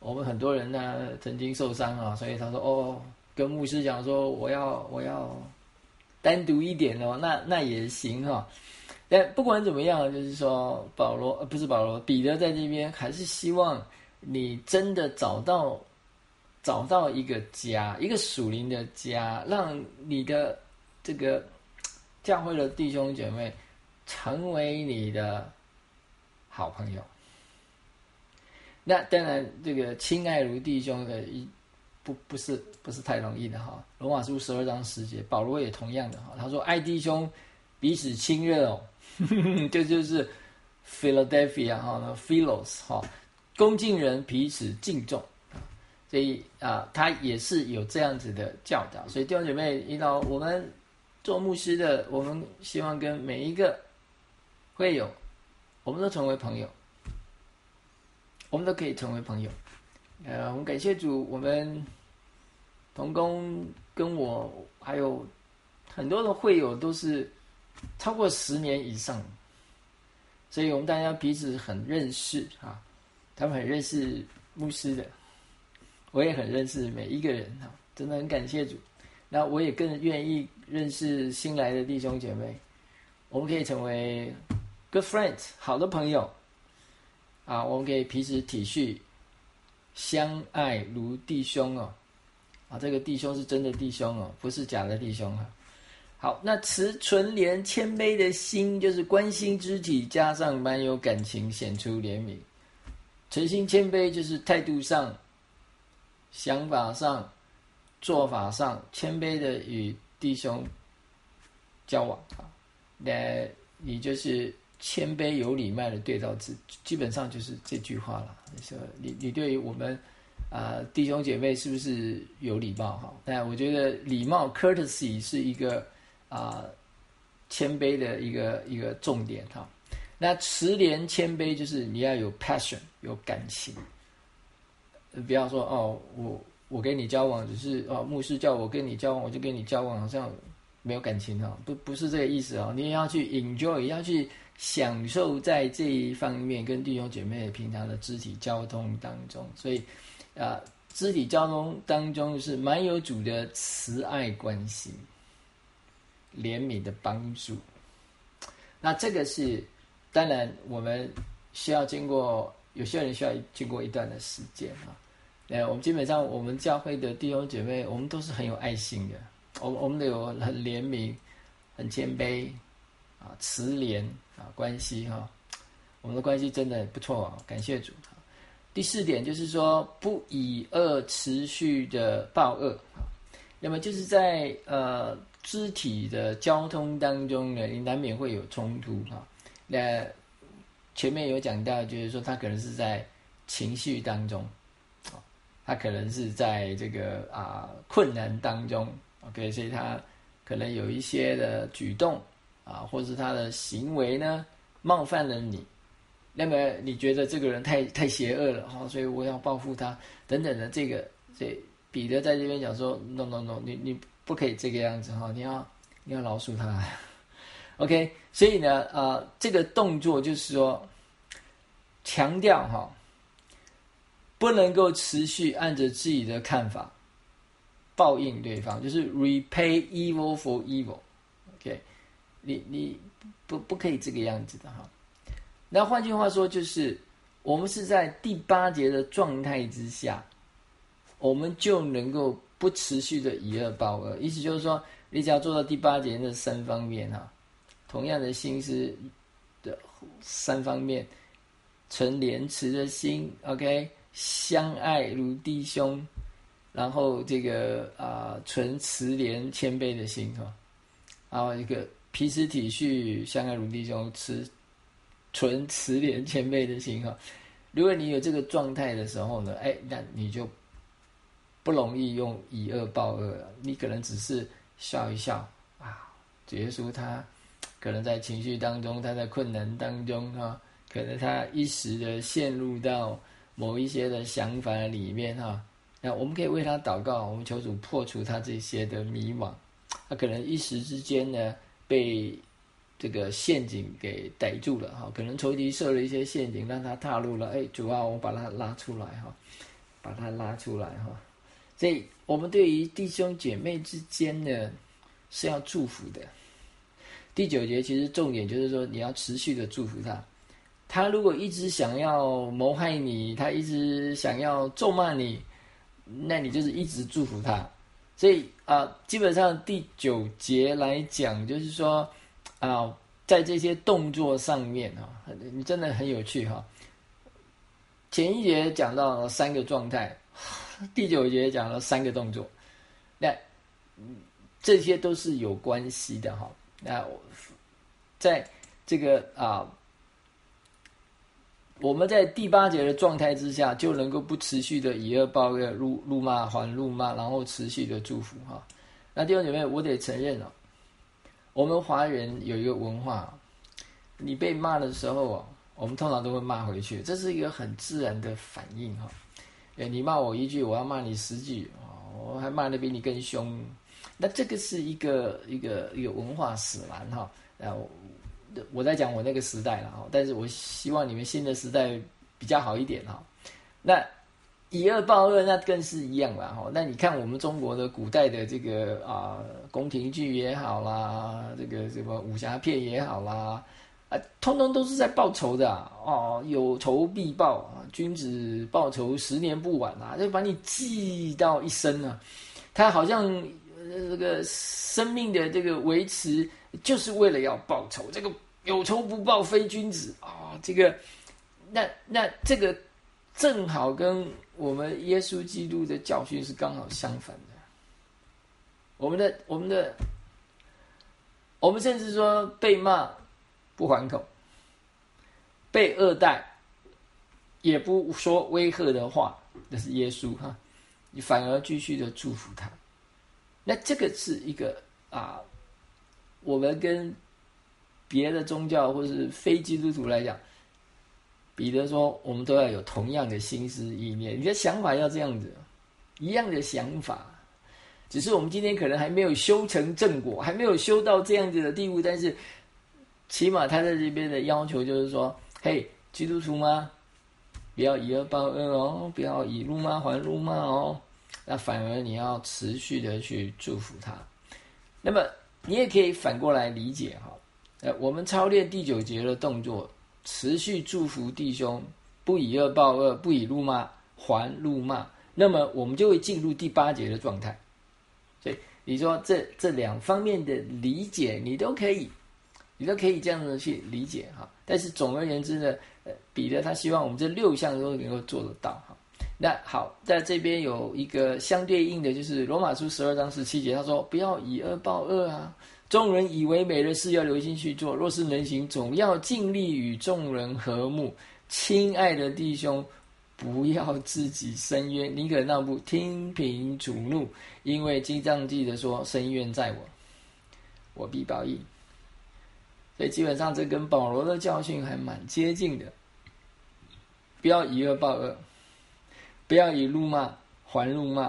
我们很多人呢曾经受伤啊，所以他说哦，跟牧师讲说我要我要单独一点哦，那那也行哈、哦。但不管怎么样，就是说保罗呃不是保罗，彼得在这边还是希望你真的找到找到一个家，一个属灵的家，让你的这个教会的弟兄姐妹成为你的好朋友。那当然，这个亲爱如弟兄的一不不是不是太容易的哈。罗马书十二章十节，保罗也同样的哈，他说爱弟兄彼此亲热哦。这就是 Philadelphia 哈 Philos 哈，恭敬人彼此敬重，所以啊，他也是有这样子的教导。所以弟兄姐妹，遇到我们做牧师的，我们希望跟每一个会友，我们都成为朋友，我们都可以成为朋友。呃，我们感谢主，我们同工跟我还有很多的会友都是超过十年以上，所以我们大家彼此很认识啊，他们很认识牧师的，我也很认识每一个人啊，真的很感谢主。那我也更愿意认识新来的弟兄姐妹，我们可以成为 good friends 好的朋友啊，我们可以彼此体恤，相爱如弟兄哦，啊，这个弟兄是真的弟兄哦，不是假的弟兄啊。好，那持纯廉谦卑的心，就是关心肢体，加上满有感情，显出怜悯。诚心谦卑就是态度上、想法上、做法上谦卑的与弟兄交往啊。那你就是谦卑有礼貌的对照字，基本上就是这句话了。说你你对于我们啊、呃、弟兄姐妹是不是有礼貌哈？那我觉得礼貌 courtesy 是一个啊、呃，谦卑的一个一个重点哈。那持廉谦卑就是你要有 passion， 有感情，不要说哦，我我跟你交往只是哦，牧师叫我跟你交往，我就跟你交往，好像没有感情哈，不不是这个意思啊。你也要去 enjoy， 要去享受在这一方面跟弟兄姐妹平常的肢体交通当中，所以啊、呃，肢体交通当中是蛮有主的慈爱关系。怜悯的帮助，那这个是当然我们需要经过，有些人需要经过一段的时间啊。呃，我们基本上我们教会的弟兄姐妹，我们都是很有爱心的，我我们都有很怜悯、很谦卑啊、慈怜啊关系哈、啊，我们的关系真的不错啊，感谢主。第四点就是说，不以恶持续的报恶啊，那么就是在呃。肢体的交通当中呢，你难免会有冲突哈。那前面有讲到，就是说他可能是在情绪当中，他可能是在这个啊困难当中 ，OK， 所以他可能有一些的举动啊，或是他的行为呢冒犯了你，那么你觉得这个人太太邪恶了哈，所以我要报复他等等的这个，这彼得在这边讲说 ，no no no， 你你。不可以这个样子哈，你要你要饶恕他 ，OK。所以呢，呃，这个动作就是说，强调哈，不能够持续按着自己的看法报应对方，就是 repay evil for evil，OK， 你你不不可以这个样子的哈。那换句话说，就是我们是在第八节的状态之下，我们就能够。不持续的以恶报恶，意思就是说，你只要做到第八节那三方面哈，同样的心思的三方面，存廉耻的心 ，OK， 相爱如弟兄，然后这个啊，存、呃、慈怜谦卑的心哈，然后一个彼此体恤，相爱如弟兄，持存慈怜谦卑的心哈。如果你有这个状态的时候呢，哎，那你就。不容易用以恶报恶了，你可能只是笑一笑啊。主耶稣他可能在情绪当中，他在困难当中啊，可能他一时的陷入到某一些的想法里面哈。那我们可以为他祷告，我们求主破除他这些的迷惘。他可能一时之间呢被这个陷阱给逮住了哈，可能仇敌设了一些陷阱让他踏入了，哎，主啊，我把他拉出来哈。 把它拉出来哈。所以我们对于弟兄姐妹之间呢是要祝福的。第九节其实重点就是说你要持续的祝福他。他如果一直想要谋害你，他一直想要咒骂你，那你就是一直祝福他。所以啊、呃，基本上第九节来讲，就是说啊、呃，在这些动作上面啊，你真的很有趣哈。前一节讲到了三个状态，第九节讲了三个动作，那这些都是有关系的哈。那在这个啊。我们在第八节的状态之下，就能够不持续的以恶报恶，辱辱骂还辱骂，然后持续的祝福哈。那弟兄姐妹，我得承认哦，我们华人有一个文化，你被骂的时候啊，我们通常都会骂回去，这是一个很自然的反应哈。你骂我一句，我要骂你十句，我还骂得比你更凶。那这个是一个一个一个文化使然哈。然后我在讲我那个时代了哈，但是我希望你们新的时代比较好一点哈。那以恶报恶，那更是一样了哈。那你看我们中国的古代的这个啊、呃、宫廷剧也好啦，这个什么武侠片也好啦，啊，通通都是在报仇的啊，哦，有仇必报啊，君子报仇十年不晚啊，就把你记到一生啊。他好像呃这个生命的这个维持，就是为了要报仇，这个。有仇不报非君子啊、哦！这个，那那这个正好跟我们耶稣基督的教训是刚好相反的。我们的我们的我们甚至说被骂不还口，被恶待也不说威吓的话，那是耶稣哈，你反而继续的祝福他。那这个是一个啊，我们跟别的宗教或是非基督徒来讲，彼得说我们都要有同样的心思意念，你的想法要这样子，一样的想法，只是我们今天可能还没有修成正果，还没有修到这样子的地步，但是起码他在这边的要求就是说，嘿，基督徒吗？不要以恶报恶哦，不要以辱骂还辱骂哦，那反而你要持续的去祝福他。那么你也可以反过来理解哈。呃，我们操练第九节的动作，持续祝福弟兄，不以恶报恶，不以辱骂还辱骂，那么我们就会进入第八节的状态。所以你说这这两方面的理解，你都可以，你都可以这样子去理解哈。但是总而言之呢，呃，彼得他希望我们这六项都能够做得到哈。那好，在这边有一个相对应的，就是罗马书十二章十七节，他说不要以恶报恶啊。众人以为美的事要留心去做，若是能行，总要尽力与众人和睦。亲爱的弟兄，不要自己申冤，宁可让步，听凭主怒，因为经上记得说：申冤在我，我必报应。所以基本上这跟保罗的教训还蛮接近的。不要以恶报恶，不要以辱骂还辱骂。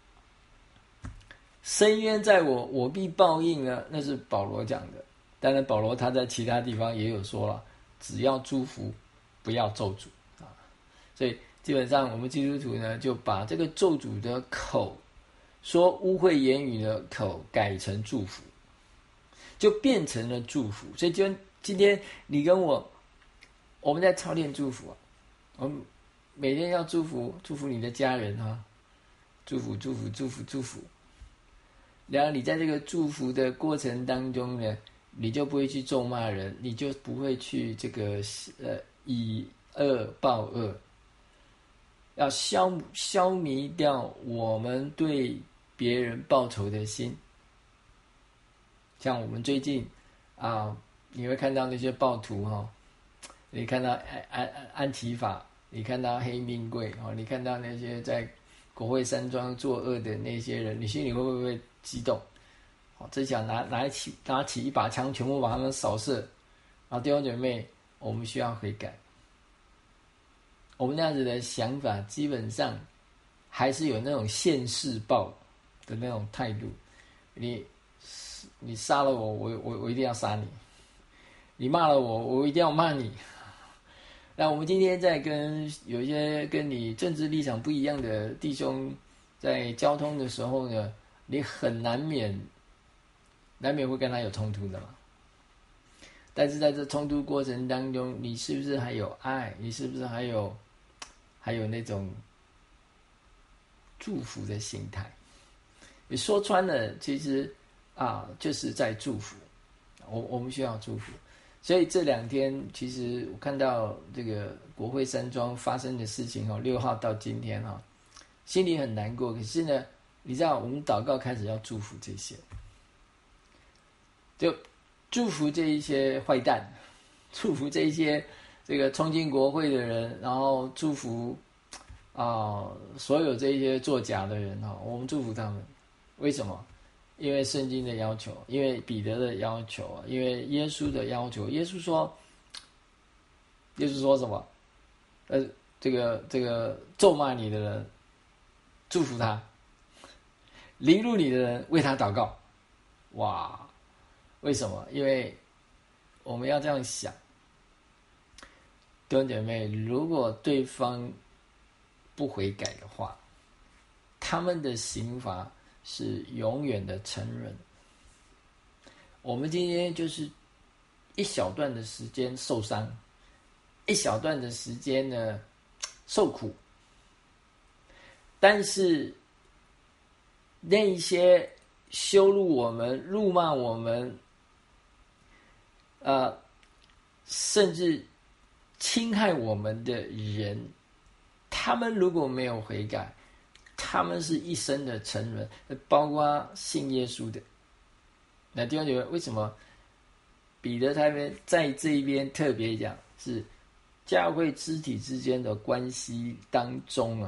申冤在我，我必报应呢，那是保罗讲的。当然保罗他在其他地方也有说了，只要祝福，不要咒诅啊。所以基本上我们基督徒呢，就把这个咒诅的口，说污秽言语的口改成祝福，就变成了祝福。所以就今天你跟我，我们在操练祝福啊，我们每天要祝福祝福你的家人啊，祝福祝福祝福祝福。然后你在这个祝福的过程当中呢，你就不会去咒骂人，你就不会去这个呃以恶报恶，要消消弭掉我们对别人报仇的心。像我们最近啊，你会看到那些暴徒哈、哦，你看到安安安提法，你看到黑命贵哦，你看到那些在国会山庄作恶的那些人，你心里会不会激动？哦，只想拿拿起拿起一把枪，全部把他们扫射。然后弟兄姐妹，我们需要悔改。我们那样子的想法，基本上还是有那种现世报的那种态度。你你杀了我，我我我一定要杀你；你骂了我，我一定要骂你。 那我们今天在跟有一些跟你政治立场不一样的弟兄在交通的时候呢，你很难免难免会跟他有冲突的嘛。但是在这冲突过程当中，你是不是还有爱？你是不是还有还有那种祝福的心态？你说穿了，其实啊，就是在祝福。我我们需要祝福。所以这两天，其实我看到这个国会山庄发生的事情哦，六号到今天哈、哦，心里很难过。可是呢，你知道，我们祷告开始要祝福这些，就祝福这一些坏蛋，祝福这一些这个冲进国会的人，然后祝福啊、呃、所有这一些作假的人哈、哦，我们祝福他们。为什么？因为圣经的要求，因为彼得的要求啊，因为耶稣的要求。耶稣说，耶稣说什么？呃，这个这个咒骂你的人，祝福他；凌辱你的人，为他祷告。哇！为什么？因为我们要这样想，弟兄姐妹，如果对方不悔改的话，他们的刑罚是永远的沉沦。我们今天就是一小段的时间受伤，一小段的时间呢受苦，但是那一些羞辱我们、辱骂我们，呃，甚至侵害我们的人，他们如果没有悔改，他们是一生的沉沦，包括信耶稣的。那弟兄姐妹，为什么彼得他们在这一边特别讲，是教会肢体之间的关系当中啊，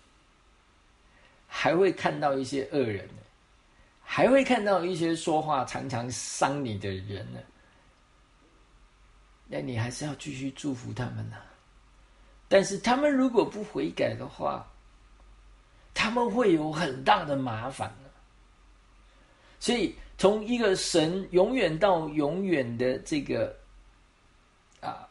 还会看到一些恶人呢，还会看到一些说话常常伤你的人呢？那你还是要继续祝福他们啊。但是他们如果不悔改的话，他们会有很大的麻烦啊。所以从一个神永远到永远的这个啊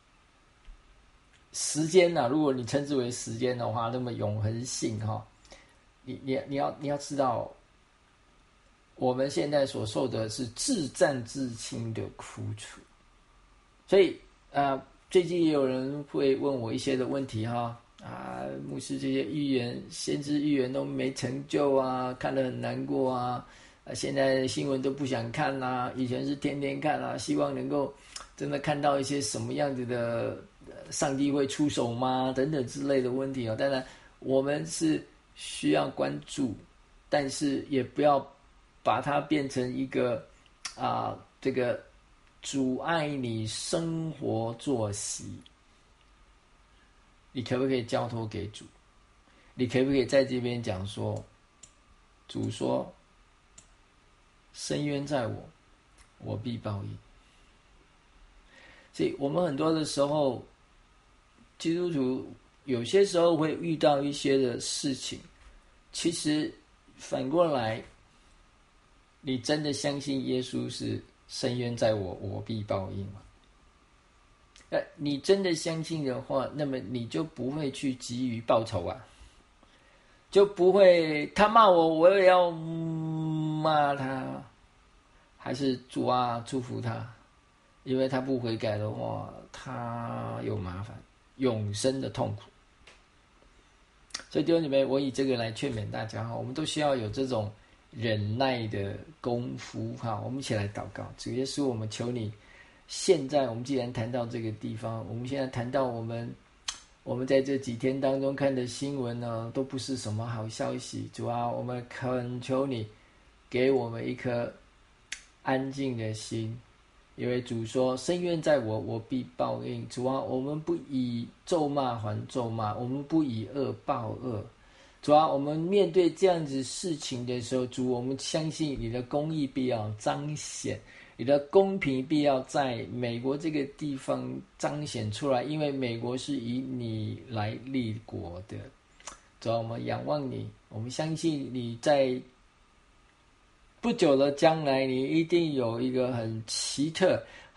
时间啊，如果你称之为时间的话，那么永恒性哈、哦，你你你要你要知道，我们现在所受的是至战至轻的苦楚。所以啊，最近也有人会问我一些的问题哈、哦、啊，牧师这些预言、先知预言都没成就啊，看得很难过啊。啊，现在新闻都不想看啦、啊，以前是天天看啦、啊，希望能够真的看到一些什么样子的，上帝会出手吗？等等之类的问题啊。当然，我们是需要关注，但是也不要把它变成一个啊，这个阻碍你生活作息。你可不可以交托给主？你可不可以在这边讲说，主说，深渊在我，我必报应。所以我们很多的时候，基督徒有些时候会遇到一些的事情，其实反过来，你真的相信耶稣是深渊在我，我必报应吗？呃，你真的相信的话，那么你就不会去急于报仇啊，就不会他骂我，我也要骂他，还是主啊祝福他，因为他不悔改的话，他有麻烦，永生的痛苦。所以弟兄姐妹，我以这个来劝勉大家哈，我们都需要有这种忍耐的功夫哈。我们一起来祷告，主耶稣，我们求你，现在我们既然谈到这个地方，我们现在谈到我们我们在这几天当中看的新闻呢，都不是什么好消息。主啊，我们恳求你给我们一颗安静的心，因为主说深渊在我，我必报应。主啊，我们不以咒骂还咒骂，我们不以恶报恶。主啊，我们面对这样子事情的时候，主，我们相信你的公义必要彰显，你的公平必要在美国这个地方彰显出来，因为美国是以你来立国的。主啊，我们仰望你，我们相信你在不久的将来，你一定有一个很奇特、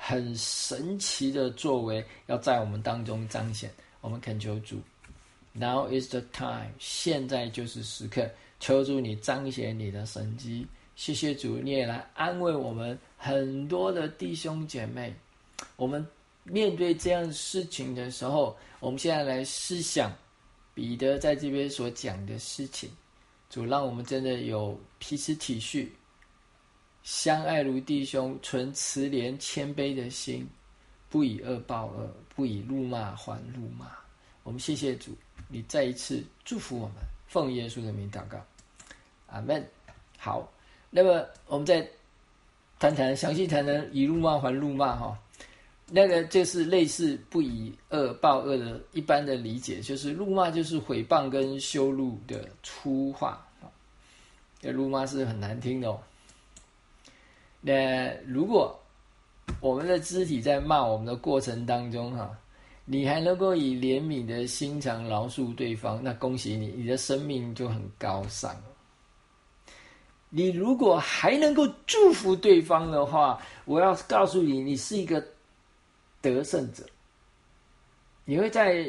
很神奇的作为要在我们当中彰显。我们恳求主 Now is the time， 现在就是时刻，求主你彰显你的神迹。谢谢主，你也来安慰我们很多的弟兄姐妹。我们面对这样的事情的时候，我们现在来思想彼得在这边所讲的事情。主让我们真的有彼此体恤，相爱如弟兄，存慈怜谦卑的心，不以恶报恶，不以辱骂还辱骂。我们谢谢主，你再一次祝福我们，奉耶稣的名祷告，阿们。好，那么我们再谈谈详细谈谈以辱骂还辱骂哈。那个就是类似不以恶报恶的一般的理解，就是辱骂就是毁谤跟羞辱的粗话。这辱骂是很难听的哦。那如果我们的肢体在骂我们的过程当中哈，你还能够以怜悯的心肠饶恕对方，那恭喜你，你的生命就很高尚。你如果还能够祝福对方的话，我要告诉你，你是一个得胜者。你会在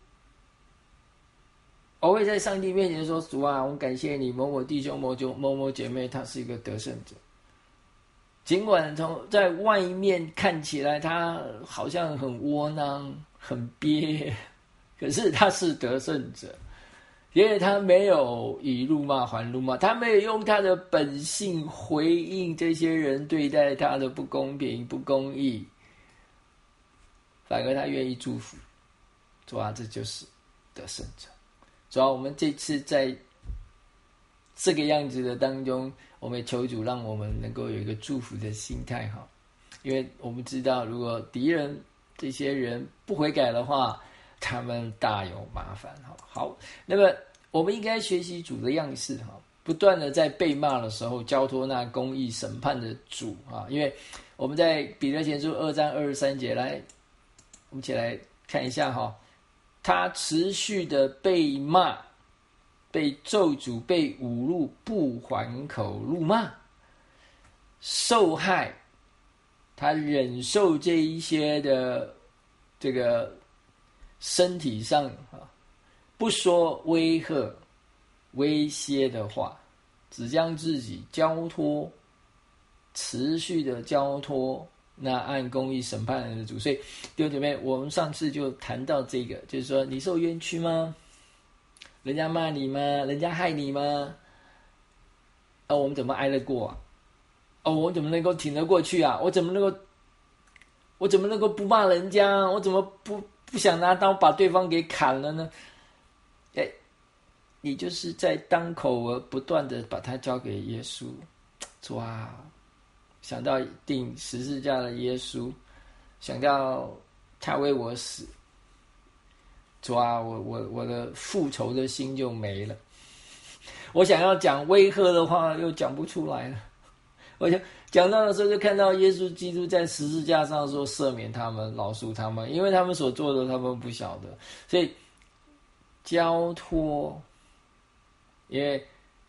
我会在上帝面前说，主啊，我感谢你，某某弟兄某某某某姐妹他是一个得胜者。尽管从在外面看起来他好像很窝囊很憋，可是他是得胜者，因为他没有以辱骂还辱骂，他没有用他的本性回应这些人对待他的不公平不公义，反而他愿意祝福。主啊，这就是得胜者。主啊，我们这次在这个样子的当中，我们求主让我们能够有一个祝福的心态哈，因为我们知道，如果敌人这些人不悔改的话，他们大有麻烦哈。好，那么我们应该学习主的样式哈，不断的在被骂的时候交托那公义审判的主啊，因为我们在彼得前书二章二十三节来，我们一起来看一下哈，他持续的被骂。被咒诅，被侮辱，不还口辱骂，受害，他忍受这一些的这个身体上不说威吓、威胁的话，只将自己交托，持续的交托那按公义审判人的主。所以弟兄姐妹，我们上次就谈到这个，就是说你受冤屈吗？人家骂你吗？人家害你吗？哦，我们怎么挨得过啊？哦，我怎么能够挺得过去啊？我怎么能够，我怎么能够不骂人家？我怎么不不想拿刀把对方给砍了呢？哎，你就是在当口而不断的把它交给耶稣。哇，想到钉十字架的耶稣，想到他为我死。主啊，我我我的复仇的心就没了。我想要讲威吓的话，又讲不出来了。我想讲到的时候，就看到耶稣基督在十字架上说赦免他们，饶恕他们，因为他们所做的他们不晓得。所以交托，因为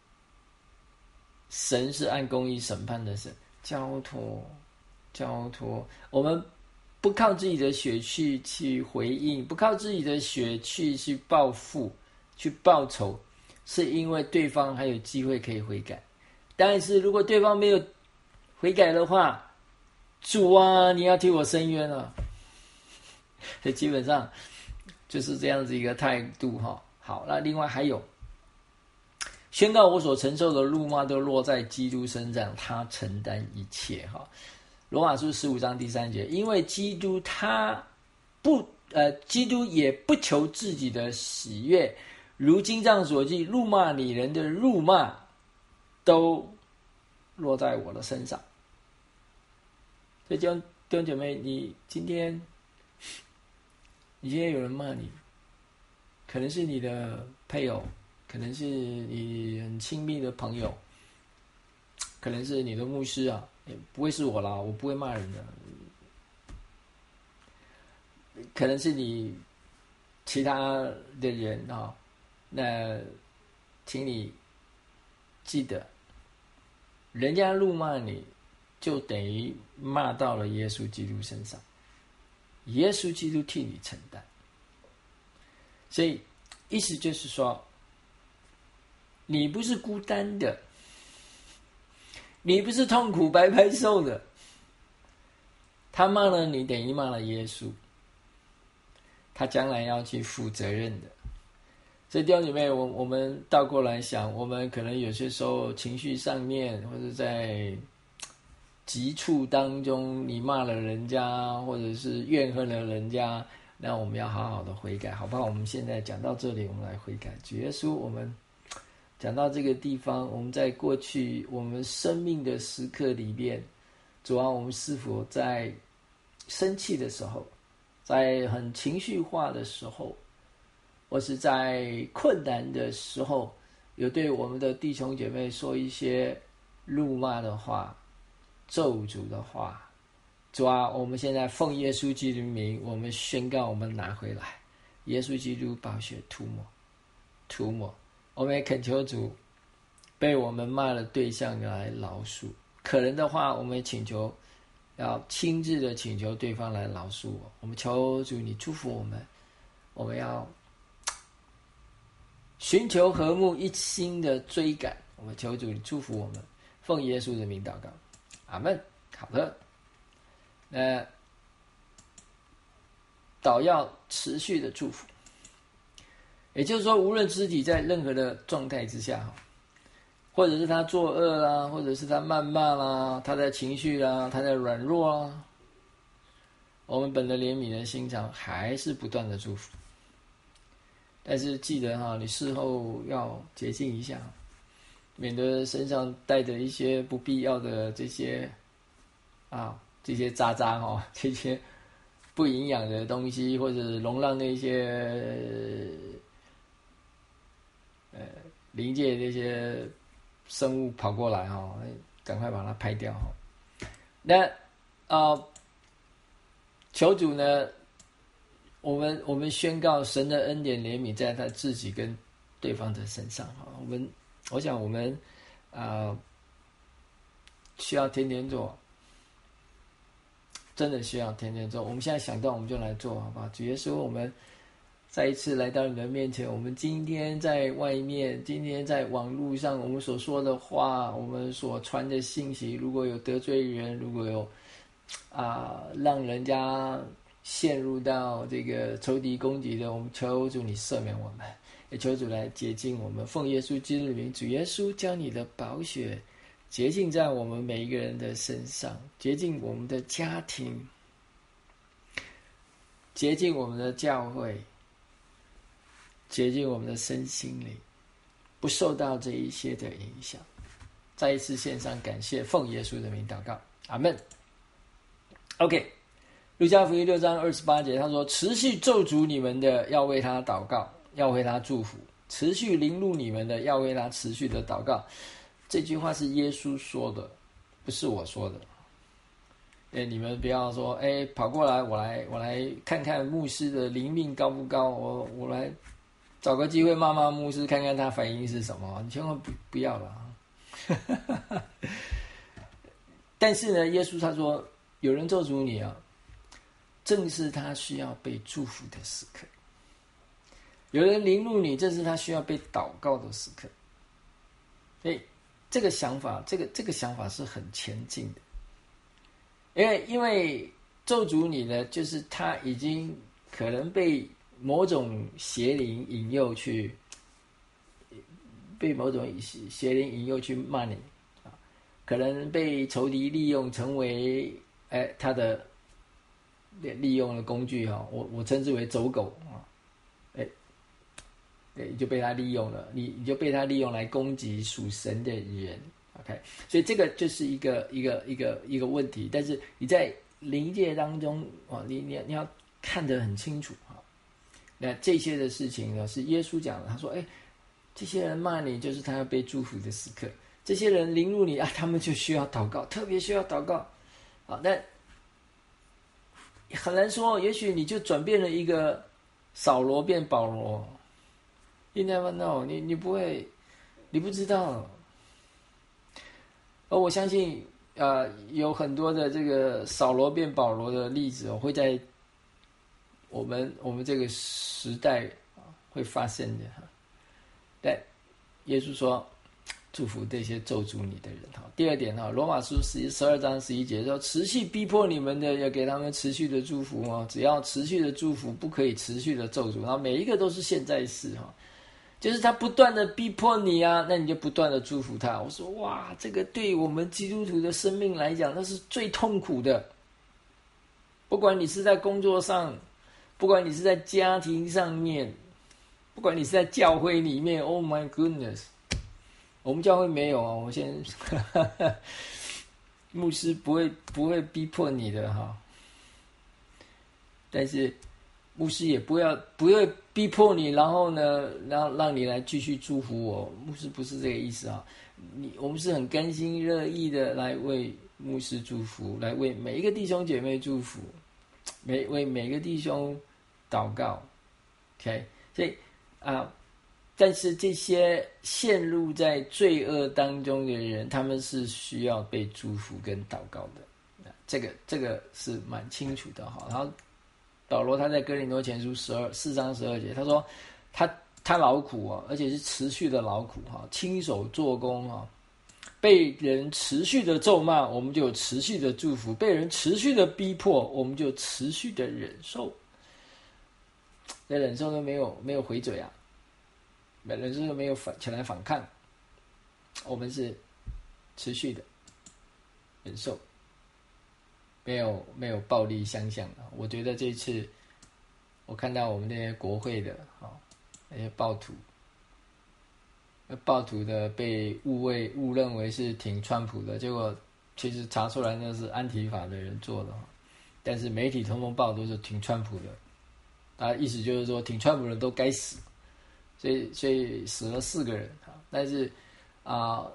神是按公义审判的神，交托，交托，我们。不靠自己的血气去回应，不靠自己的血气去报复、去报仇，是因为对方还有机会可以悔改。但是如果对方没有悔改的话，主啊，你要替我伸冤啊！所以基本上就是这样子一个态度哈。好，那另外还有，宣告我所承受的辱骂都落在基督身上，他承担一切哈。罗马书十五章第三节，因为基督他不呃，基督也不求自己的喜悦，如经上所记，辱骂你人的辱骂都落在我的身上。所以弟兄姐妹，你今天你今天有人骂你，可能是你的配偶，可能是你很亲密的朋友，可能是你的牧师啊，也不会是我啦，我不会骂人的。可能是你其他的人啊，那请你记得，人家辱骂你， 就等于骂到了耶稣基督身上，耶稣基督替你承担。所以意思就是说，你不是孤单的，你不是痛苦白白受的。他骂了你，等于骂了耶稣，他将来要去负责任的。所以弟兄姐妹，我我们倒过来想，我们可能有些时候情绪上面，或者在急促当中，你骂了人家，或者是怨恨了人家，那我们要好好的悔改，好不好？我们现在讲到这里，我们来悔改。主耶稣，我们讲到这个地方，我们在过去我们生命的时刻里面，主啊，我们是否在生气的时候，在很情绪化的时候，或是在困难的时候，有对我们的弟兄姐妹说一些辱骂的话、咒诅的话。主啊，我们现在奉耶稣基督的名，我们宣告，我们拿回来。耶稣基督宝血涂抹，涂抹。我们也恳求主，被我们骂的对象来饶恕。可能的话，我们请求，要亲自的请求对方来饶恕我。我们求主你祝福我们，我们要寻求和睦，一心的追赶。我们求主你祝福我们，奉耶稣的名祷告，阿们。好的。那祷要持续的祝福，也就是说，无论肢体在任何的状态之下，或者是他作恶啦，或者是他谩骂啦，他在情绪啦，他在软弱啦，我们本着怜悯的心肠，还是不断的祝福。但是记得哈，你事后要洁净一下，免得身上带着一些不必要的这些啊。这些渣渣哈，这些不营养的东西，或者容让那些呃临界这些生物跑过来哈，赶快把它拍掉哈。那啊、呃，求主呢，我们我们宣告神的恩典怜悯在他自己跟对方的身上哈。我们我想我们啊、呃、需要天天做。真的需要天天做，我们现在想到我们就来做，好不好？主耶稣，我们再一次来到你的面前，我们今天在外面，今天在网络上，我们所说的话，我们所传的信息，如果有得罪人，如果有啊、呃、让人家陷入到这个仇敌攻击的，我们求主你赦免我们，也求主来洁净我们，奉耶稣基督的名，主耶稣将你的宝血洁净在我们每一个人的身上，洁净我们的家庭，洁净我们的教会，洁净我们的身心灵，不受到这一些的影响。再一次献上感谢，奉耶稣的名祷告，阿们。OK， 路加福音六章二十八节，他说：“持续咒诅你们的，要为他祷告，要为他祝福；持续凌辱你们的，要为他持续的祷告。”这句话是耶稣说的，不是我说的。哎，你们不要说，哎，跑过来，我来，我来看看牧师的灵命高不高，我我来找个机会骂骂牧师，看看他反应是什么。你千万不不要了啊！但是呢，耶稣他说，有人咒诅你啊，正是他需要被祝福的时刻；有人凌辱你，正是他需要被祷告的时刻。所以这个想法，这个这个想法是很前进的，因为因为咒诅你呢，就是他已经可能被某种邪灵引诱去，被某种邪灵引诱去骂你啊，可能被仇敌利用成为哎他的利用的工具哈，我我称之为走狗啊，哎。对，你就被他利用了，你你就被他利用来攻击属神的人 ，OK， 所以这个就是一个一个一个一个问题。但是你在灵界当中啊，你你你要看得很清楚啊。那这些的事情呢，是耶稣讲的，他说：“哎，这些人骂你，就是他要被祝福的时刻；这些人凌辱你啊，他们就需要祷告，特别需要祷告。”啊，那很难说，也许你就转变了一个扫罗变保罗。You never know， 你你不会，你不知道。而我相信呃有很多的这个扫罗变保罗的例子哦，会在我们我们这个时代会发生的哈。但耶稣说祝福这些咒诅你的人哈。第二点哈，罗马书十十二章十一节说，持续逼迫你们的，要给他们持续的祝福哦。只要持续的祝福，不可以持续的咒诅。然后每一个都是现在式哈，就是他不断的逼迫你啊，那你就不断的祝福他。我说哇，这个对我们基督徒的生命来讲，那是最痛苦的。不管你是在工作上，不管你是在家庭上面，不管你是在教会里面 ，Oh my goodness， 我们教会没有啊，我先牧师不会不会逼迫你的哈，但是牧师也不要不会逼迫你，然后呢，然后让你来继续祝福我，牧师不是这个意思啊，你我们是很甘心乐意的来为牧师祝福，来为每一个弟兄姐妹祝福，每为每个弟兄祷告 ，OK， 所以啊，但是这些陷入在罪恶当中的人，他们是需要被祝福跟祷告的，这个这个是蛮清楚的哈。然后保罗他在哥林多前书十二四章十二节，他说他他劳苦啊，而且是持续的劳苦哈，亲手做工啊，被人持续的咒骂，我们就持续的祝福；被人持续的逼迫，我们就持续的忍受。这忍受都没有没有回嘴啊，忍受都没有反起来反抗，我们是持续的忍受，没有没有暴力相向的。我觉得这次我看到我们那些国会的啊，那些暴徒，暴徒的被误为误认为是挺川普的，结果其实查出来那是安提法的人做的，但是媒体通通报都是挺川普的。啊，意思就是说，挺川普的人都该死，所以所以死了四个人啊。但是啊，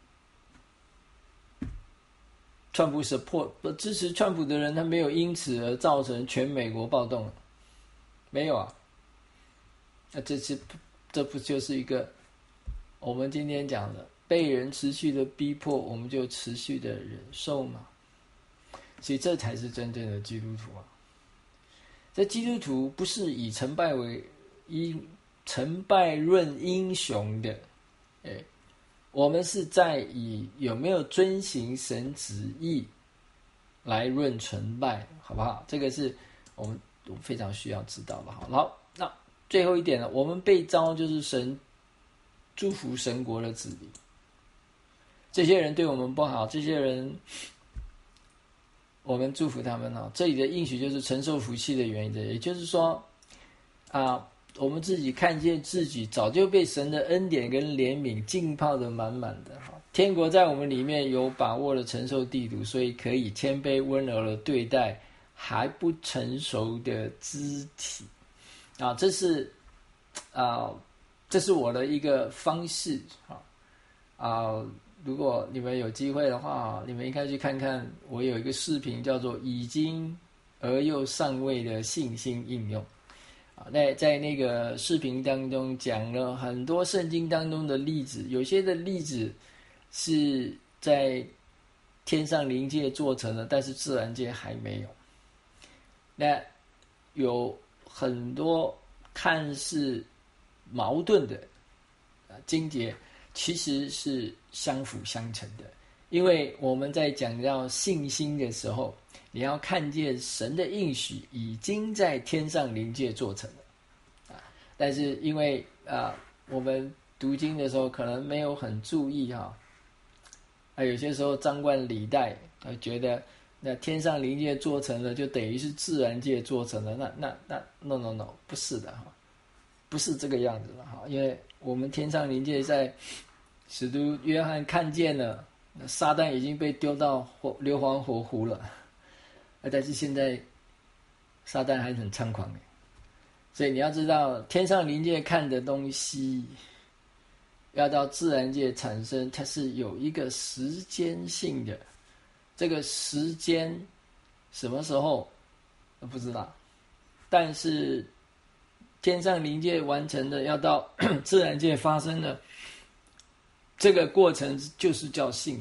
川普 support 不支持川普的人，他没有因此而造成全美国暴动，没有啊。那这次这不就是一个我们今天讲的，被人持续的逼迫，我们就持续的忍受嘛？所以这才是真正的基督徒啊。这基督徒不是以成败为以成败论英雄的，哎，我们是在以有没有遵行神旨意来论成败，好不好？这个是我们我们非常需要知道的。好，然后那最后一点呢，我们被召就是神祝福神国的子民，这些人对我们不好，这些人。我们祝福他们哈，这里的应许就是承受福气的原则，也就是说，啊，我们自己看见自己早就被神的恩典跟怜悯浸泡的满满的哈，天国在我们里面有把握的承受地图，所以可以谦卑温柔的对待还不成熟的肢体，啊，这是啊，这是我的一个方式啊啊。如果你们有机会的话，你们应该去看看我有一个视频，叫做“已经而又尚未的信心应用”。啊，在在那个视频当中讲了很多圣经当中的例子，有些的例子是在天上灵界做成的，但是自然界还没有。那有很多看似矛盾的啊经节。其实是相辅相成的，因为我们在讲到信心的时候，你要看见神的应许已经在天上灵界做成了，啊，但是因为啊，我们读经的时候可能没有很注意哈，啊，有些时候张冠李戴，啊，觉得那天上灵界做成了，就等于是自然界做成了，那那那 no no no 不是的哈，不是这个样子的哈，因为我们天上灵界在使徒约翰看见了，撒旦已经被丢到火硫磺火湖了，但是现在撒旦还很猖狂，所以你要知道，天上灵界看的东西，要到自然界产生，它是有一个时间性的，这个时间什么时候不知道，但是天上灵界完成的，要到自然界发生的。这个过程就是叫信心，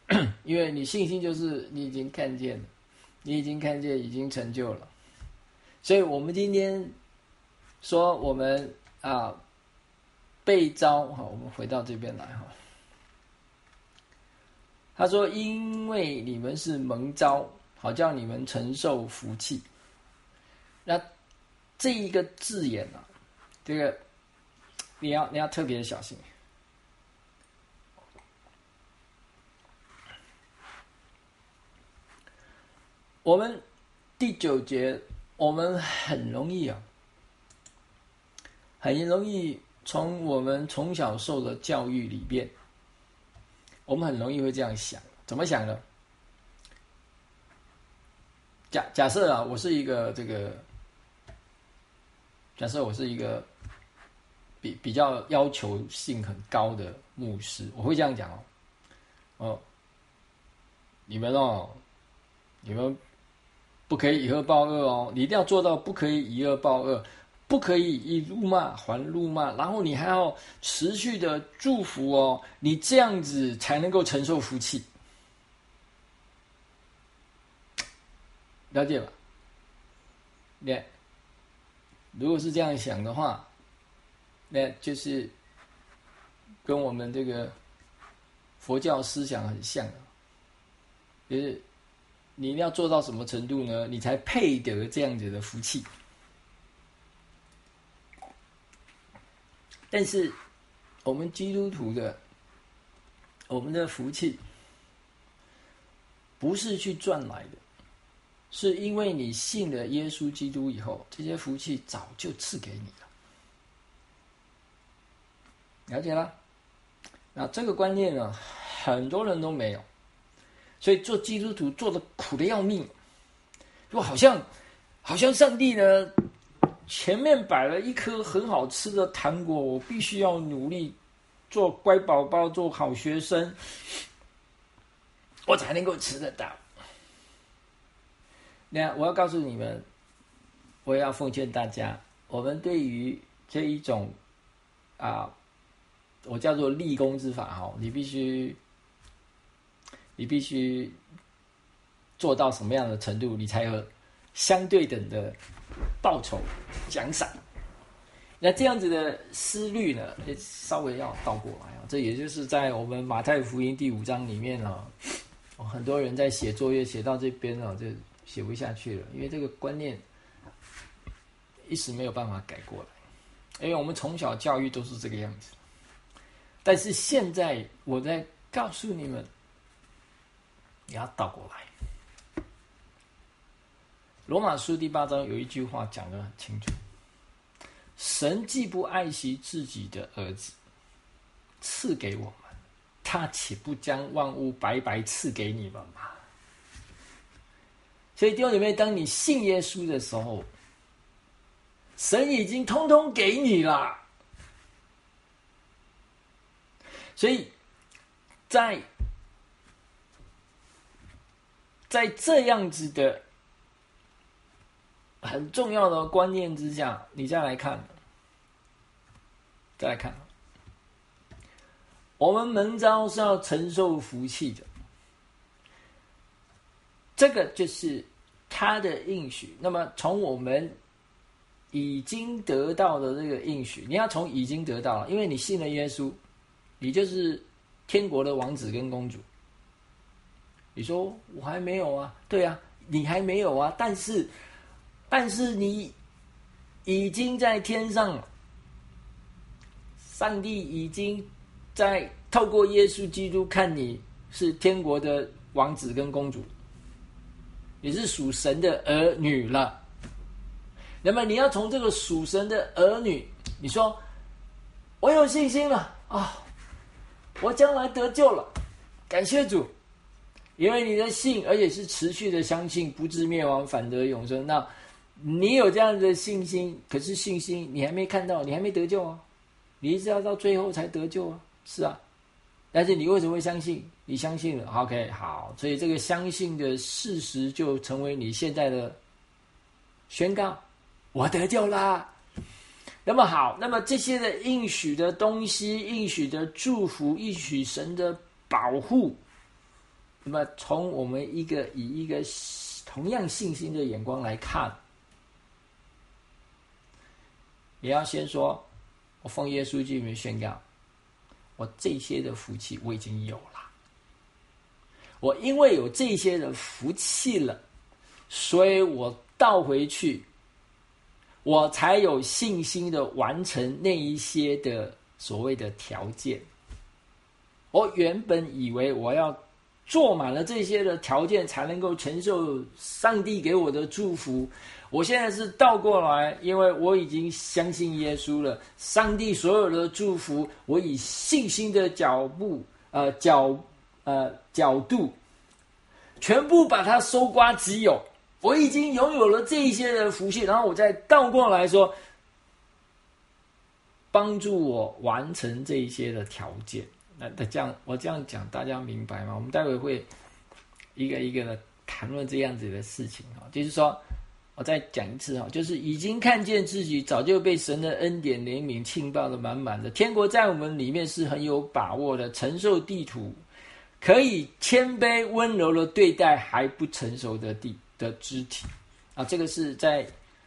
因为你信心就是你已经看见了，你已经看见，已经成就了。所以我们今天说我们啊被召，好，我们回到这边来哈。他说：“因为你们是蒙召，好叫你们承受福气。”那这一个字眼啊，这个你要你要特别小心。我们第九节，我们很容易啊，很容易从我们从小受的教育里面，我们很容易会这样想，怎么想呢？假假设啊，我是一个这个，假设我是一个比比较要求性很高的牧师，我会这样讲哦，哦，你们哦，你们不可以以恶报恶哦，你一定要做到不可以以恶报恶，不可以以辱骂还辱骂，然后你还要持续的祝福哦，你这样子才能够承受福气，了解吧？那如果是这样想的话，那就是跟我们这个佛教思想很像的，就是你一定要做到什么程度呢？你才配得这样子的福气。但是我们基督徒的，我们的福气不是去赚来的，是因为你信了耶稣基督以后，这些福气早就赐给你了。了解了？那这个观念呢，很多人都没有，所以做基督徒做的苦的要命，就好像好像上帝呢前面摆了一颗很好吃的糖果，我必须要努力做乖宝宝，做好学生，我才能够吃得到。那我要告诉你们，我也要奉劝大家，我们对于这一种啊，我叫做立功之法哈，你必须，你必须做到什么样的程度，你才有相对等的报酬奖赏。那这样子的思虑呢，稍微要倒过来啊，这也就是在我们马太福音第五章里面啊，很多人在写作业写到这边啊，就写不下去了，因为这个观念一时没有办法改过来，因为我们从小教育都是这个样子。但是现在我在告诉你们，你要倒过来。罗马书第八章有一句话讲得很清楚：神既不爱惜自己的儿子，赐给我们，他岂不将万物白白赐给你们吗？所以弟兄姐妹，当你信耶稣的时候，神已经通通给你了。所以在在这样子的很重要的观念之下，你再来看，再来看，我们蒙召是要承受福气的，这个就是他的应许。那么从我们已经得到的这个应许，你要从已经得到了，因为你信了耶稣，你就是天国的王子跟公主。你说我还没有啊？对啊，你还没有啊，但是但是你已经在天上了，上帝已经在透过耶稣基督看你是天国的王子跟公主，你是属神的儿女了。那么你要从这个属神的儿女，你说我有信心了啊、哦，我将来得救了，感谢主，因为你的信，而且是持续的相信，不至灭亡，反得永生。那你有这样的信心，可是信心你还没看到，你还没得救啊，你一直要到最后才得救啊，是啊。但是你为什么会相信？你相信了 ，OK， 好，所以这个相信的事实就成为你现在的宣告，我得救啦。那么好，那么这些的应许的东西，应许的祝福，应许神的保护， 那么从我们一个以一个同样信心的眼光来看，也要先说，我奉耶稣基督名宣告，我这些的福气我已经有了。我因为有这些的福气了，所以我倒回去，我才有信心的完成那一些的所谓的条件。我原本以为我要做满了这些的条件才能够承受上帝给我的祝福，我现在是倒过来，因为我已经相信耶稣了，上帝所有的祝福，我以信心的脚步呃角呃角度全部把它收刮己有，我已经拥有了这一些的福气，然后我再倒过来说，帮助我完成这一些的条件。那这样我这样讲大家明白吗？我们待会会一个一个的谈论这样子的事情，就是说我再讲一次，就是已经看见自己早就被神的恩典怜悯倾爆的满满的，天国在我们里面是很有把握的，承受地土，可以谦卑温柔的对待还不成熟的地的肢体啊，这个是在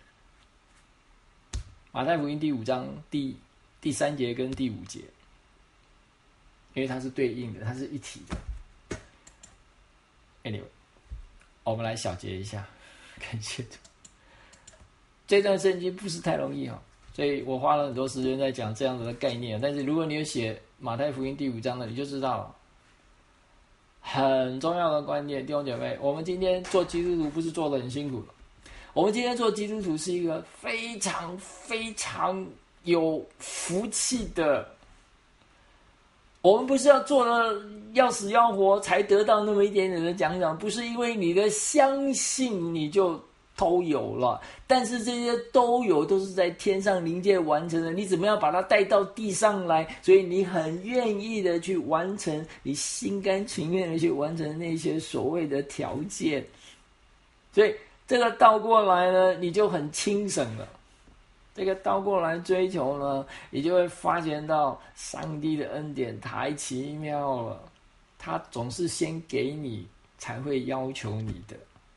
马太福音第五章第第三节跟第五节，因为它是对应的，它是一体的。Anyway， 我们来小结一下，感谢主。这段圣经不是太容易哈，所以我花了很多时间在讲这样子的概念。但是如果你有写马太福音第五章的，你就知道了。很重要的观念，弟兄姐妹，我们今天做基督徒不是做得很辛苦了，我们今天做基督徒是一个非常非常有福气的。我们不是要做的要死要活才得到那么一点点的奖赏，不是因为你的相信你就都有了，但是这些都有都是在天上灵界完成的，你怎么样把它带到地上来？所以你很愿意的去完成，你心甘情愿的去完成那些所谓的条件，所以这个倒过来呢，你就很轻省了。这个倒过来追求呢，你就会发现到上帝的恩典太奇妙了，他总是先给你，才会要求你的。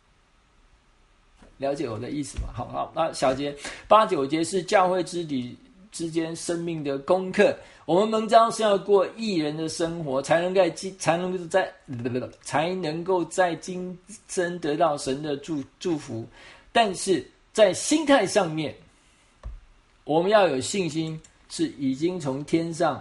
了解我的意思吗？好好，那小节八九节是教会肢体之间生命的功课。我们蒙召是要过义人的生活，才能在才能够在才能够在今生得到神的祝祝福。但是在心态上面，我们要有信心，是已经从天上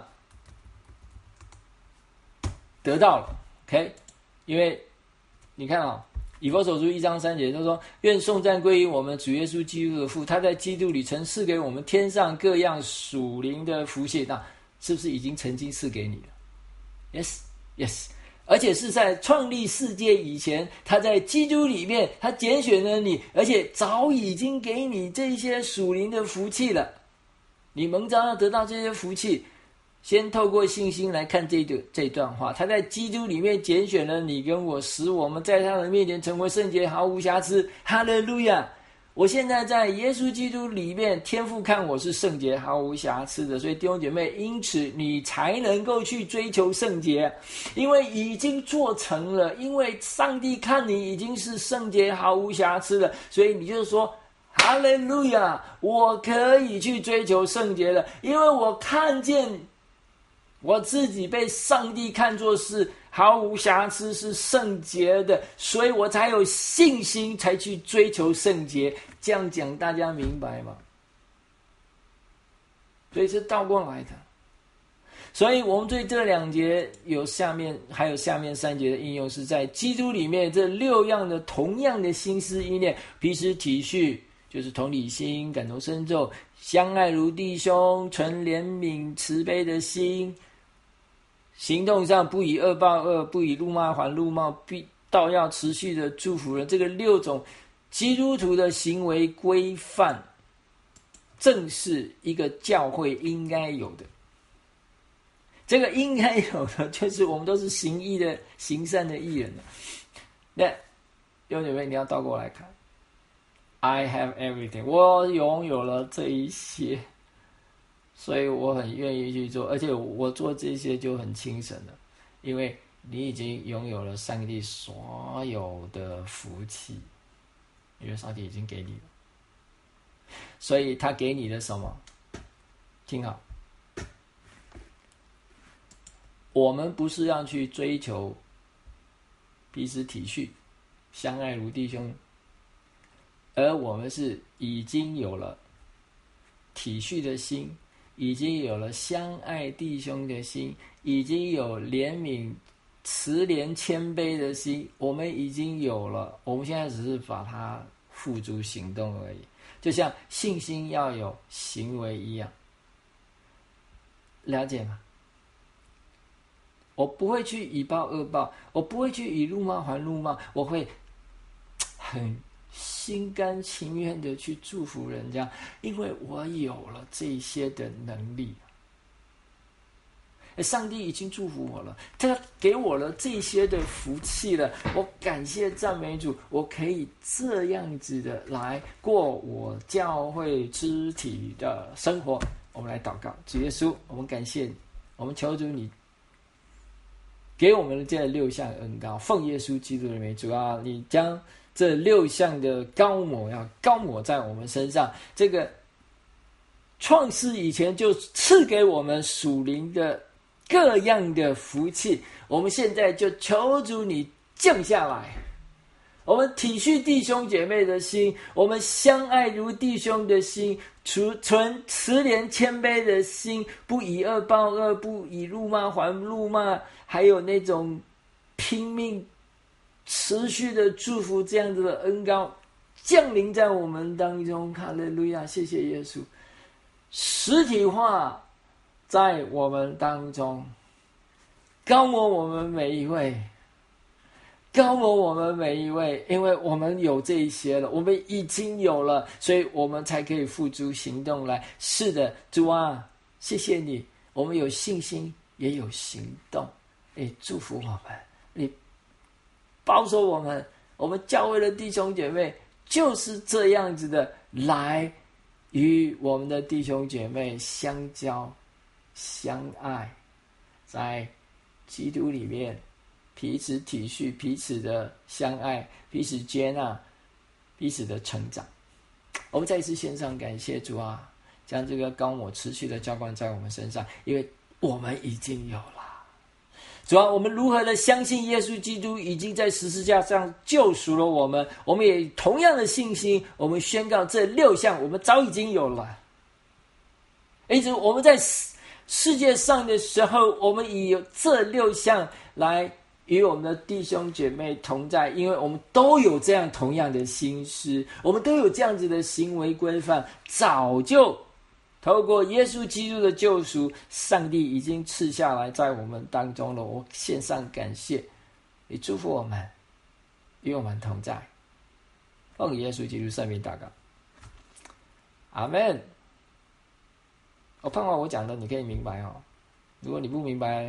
得到了 ，OK？ 因为你看啊、哦。以弗所书一章三节，他说：“愿颂赞归于我们主耶稣基督的父，他在基督里曾赐给我们天上各样属灵的福气。”那是不是已经曾经赐给你了 ？Yes, yes， 而且是在创立世界以前，他在基督里面，他拣选了你，而且早已经给你这些属灵的福气了。你蒙召要得到这些福气。先透过信心来看这段这段话，他在基督里面拣选了你跟我，使我们在他的面前成为圣洁，毫无瑕疵。哈利路亚！我现在在耶稣基督里面，天父看我是圣洁，毫无瑕疵的。所以弟兄姐妹，因此你才能够去追求圣洁，因为已经做成了，因为上帝看你已经是圣洁，毫无瑕疵的，所以你就说。哈利路亚！我可以去追求圣洁了，因为我看见。我自己被上帝看作是毫无瑕疵，是圣洁的，所以我才有信心，才去追求圣洁。这样讲大家明白吗？所以是倒过来的。所以我们对这两节有下面还有下面三节的应用，是在基督里面这六样的同样的心思意念，彼此体恤，就是同理心、感同身受、相爱如弟兄、存怜悯慈悲的心。行动上不以恶报恶，不以辱骂还辱骂，必倒要持续的祝福人。这个六种基督徒的行为规范，正是一个教会应该有的。这个应该有的，就是我们都是行义的、行善的义人了。那弟兄姐妹，你要倒过来看 ，I have everything， 我拥有了这一些。所以我很愿意去做，而且我做这些就很轻省了，因为你已经拥有了上帝所有的福气，因为上帝已经给你了。所以他给你的什么？听好，我们不是要去追求彼此体恤、相爱如弟兄，而我们是已经有了体恤的心，已经有了相爱弟兄的心，已经有怜悯、慈怜、谦卑的心，我们已经有了。我们现在只是把它付诸行动而已，就像信心要有行为一样，了解吗？我不会去以暴恶报，我不会去以辱骂还辱骂，我会很心甘情愿的去祝福人家，因为我有了这些的能力。上帝已经祝福我了，他给我了这些的福气了，我感谢赞美主，我可以这样子的来过我教会肢体的生活。我们来祷告，主耶稣，我们感谢你，我们求主你给我们的这六项恩膏，奉耶稣基督的名，主啊，你将这六项的膏抹要膏抹在我们身上。这个创世以前就赐给我们属灵的各样的福气，我们现在就求主你降下来，我们体恤弟兄姐妹的心，我们相爱如弟兄的心，存慈怜谦卑的心，不以恶报恶，不以辱骂还辱骂，还有那种拼命持续的祝福，这样子的恩膏降临在我们当中。哈利路亚，谢谢耶稣，实体化在我们当中，膏抹我们每一位，膏抹我们每一位，因为我们有这一些了，我们已经有了，所以我们才可以付诸行动来。是的，主啊，谢谢你，我们有信心，也有行动。你祝福我们，你保守我们，我们教会的弟兄姐妹就是这样子的，来与我们的弟兄姐妹相交、相爱，在基督里面彼此体恤，彼此的相爱，彼此接纳，彼此的成长。我们再一次献上感谢，主啊，将这个膏抹持续的浇灌在我们身上，因为我们已经有了。主啊，我们如何的相信耶稣基督已经在十字架上救赎了我们，我们也同样的信心，我们宣告这六项我们早已经有了。因此我们在世界上的时候，我们以有这六项来与我们的弟兄姐妹同在，因为我们都有这样同样的心思，我们都有这样子的行为规范，早就透过耶稣基督的救赎，上帝已经赐下来在我们当中了。我献上感谢，也祝福我们，与我们同在。奉耶稣基督圣名祷告，阿们。我盼望我讲的你可以明白哦，如果你不明白，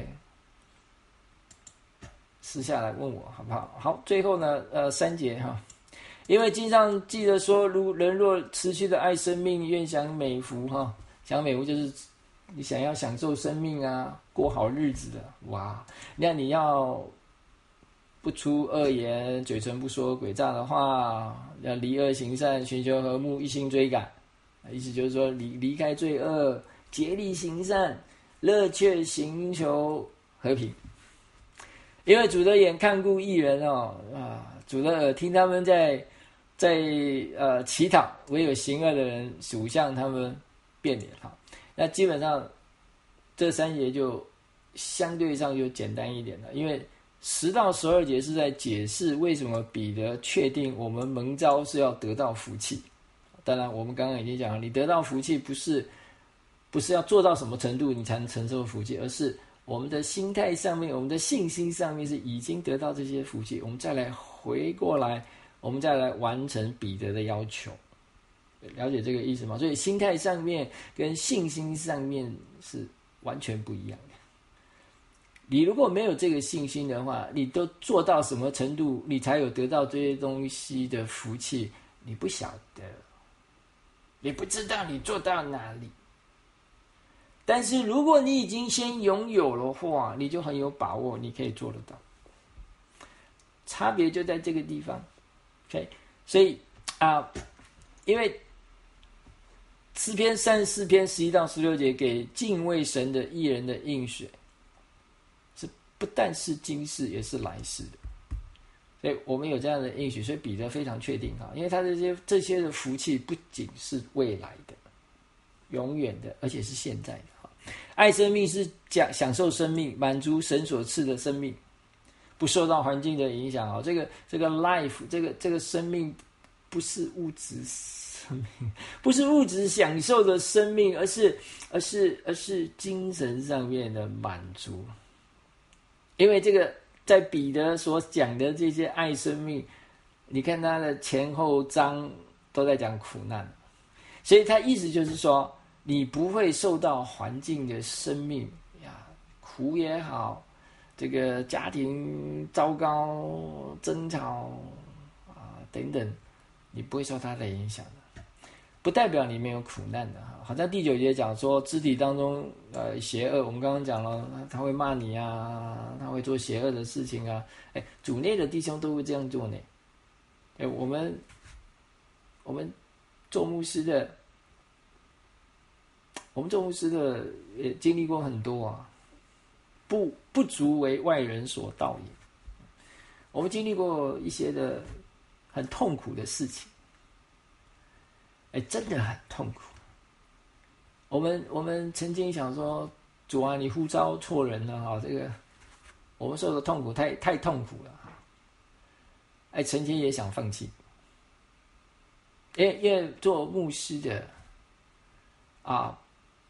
私下来问我好不好？好，最后呢，呃，三节哈。因为经上记得说，如人若持续的爱生命，愿享美福哈。享美福就是你想要享受生命啊，过好日子的哇。那你要不出恶言，嘴唇不说诡诈的话，要离恶行善，寻求和睦，一心追赶。意思就是说，离离开罪恶，竭力行善，热切寻求和平。因为主的眼看顾义人哦，啊，主的耳听他们在在呃乞讨，唯有行恶的人属向他们变脸哈。那基本上这三节就相对上就简单一点了，因为十到十二节是在解释为什么彼得确定我们蒙召是要得到福气。当然，我们刚刚已经讲了，你得到福气不是不是要做到什么程度你才能承受福气，而是我们的心态上面，我们的信心上面是已经得到这些福气，我们再来回过来，我们再来完成彼得的要求。了解这个意思吗？所以心态上面跟信心上面是完全不一样的。你如果没有这个信心的话，你都做到什么程度你才有得到这些东西的福气，你不晓得，你不知道你做到哪里。但是如果你已经先拥有的话，你就很有把握你可以做得到。 差别就在这个地方。OK， 所以啊、呃，因为诗篇三十四篇十一到十六节给敬畏神的义人的应许，是不但是今世也是来世的。所以我们有这样的应许，所以彼得非常确定啊，因为他这些这些的福气不仅是未来的、永远的，而且是现在的。爱生命是讲享受生命，满足神所赐的生命，不受到环境的影响啊。这个这个 life， 这个这个生命不是物质生命，不是物质享受的生命，而是而是而是精神上面的满足。因为这个在彼得所讲的这些爱生命，你看他的前后章都在讲苦难，所以他意思就是说，你不会受到环境的生命呀，苦也好，这个家庭糟糕、争吵啊等等，你不会受它的影响的，不代表你没有苦难的。好像第九节讲说，肢体当中呃邪恶，我们刚刚讲了，他会骂你啊，他会做邪恶的事情啊，哎，主内的弟兄都会这样做呢。哎，我们我们做牧师的。我们做牧师的也经历过很多啊，不不足为外人所道也。我们经历过一些的很痛苦的事情，哎，真的很痛苦。我们我们曾经想说，主啊，你呼召错人了哈，这个我们受的痛苦太太痛苦了哈。哎，曾经也想放弃，因为因为做牧师的啊。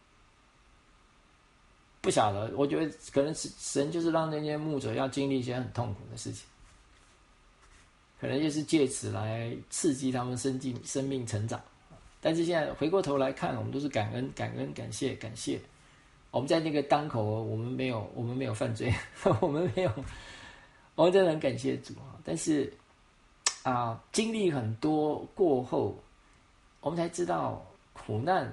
不晓得，我觉得可能神就是让那些牧者要经历一些很痛苦的事情，可能就是借此来刺激他们生命生命成长。但是现在回过头来看，我们都是感恩、感恩、感谢、感谢。我们在那个当口，我们没有，我们没有犯罪，我们没有，我们真的很感谢主啊！但是啊，经历很多过后，我们才知道苦难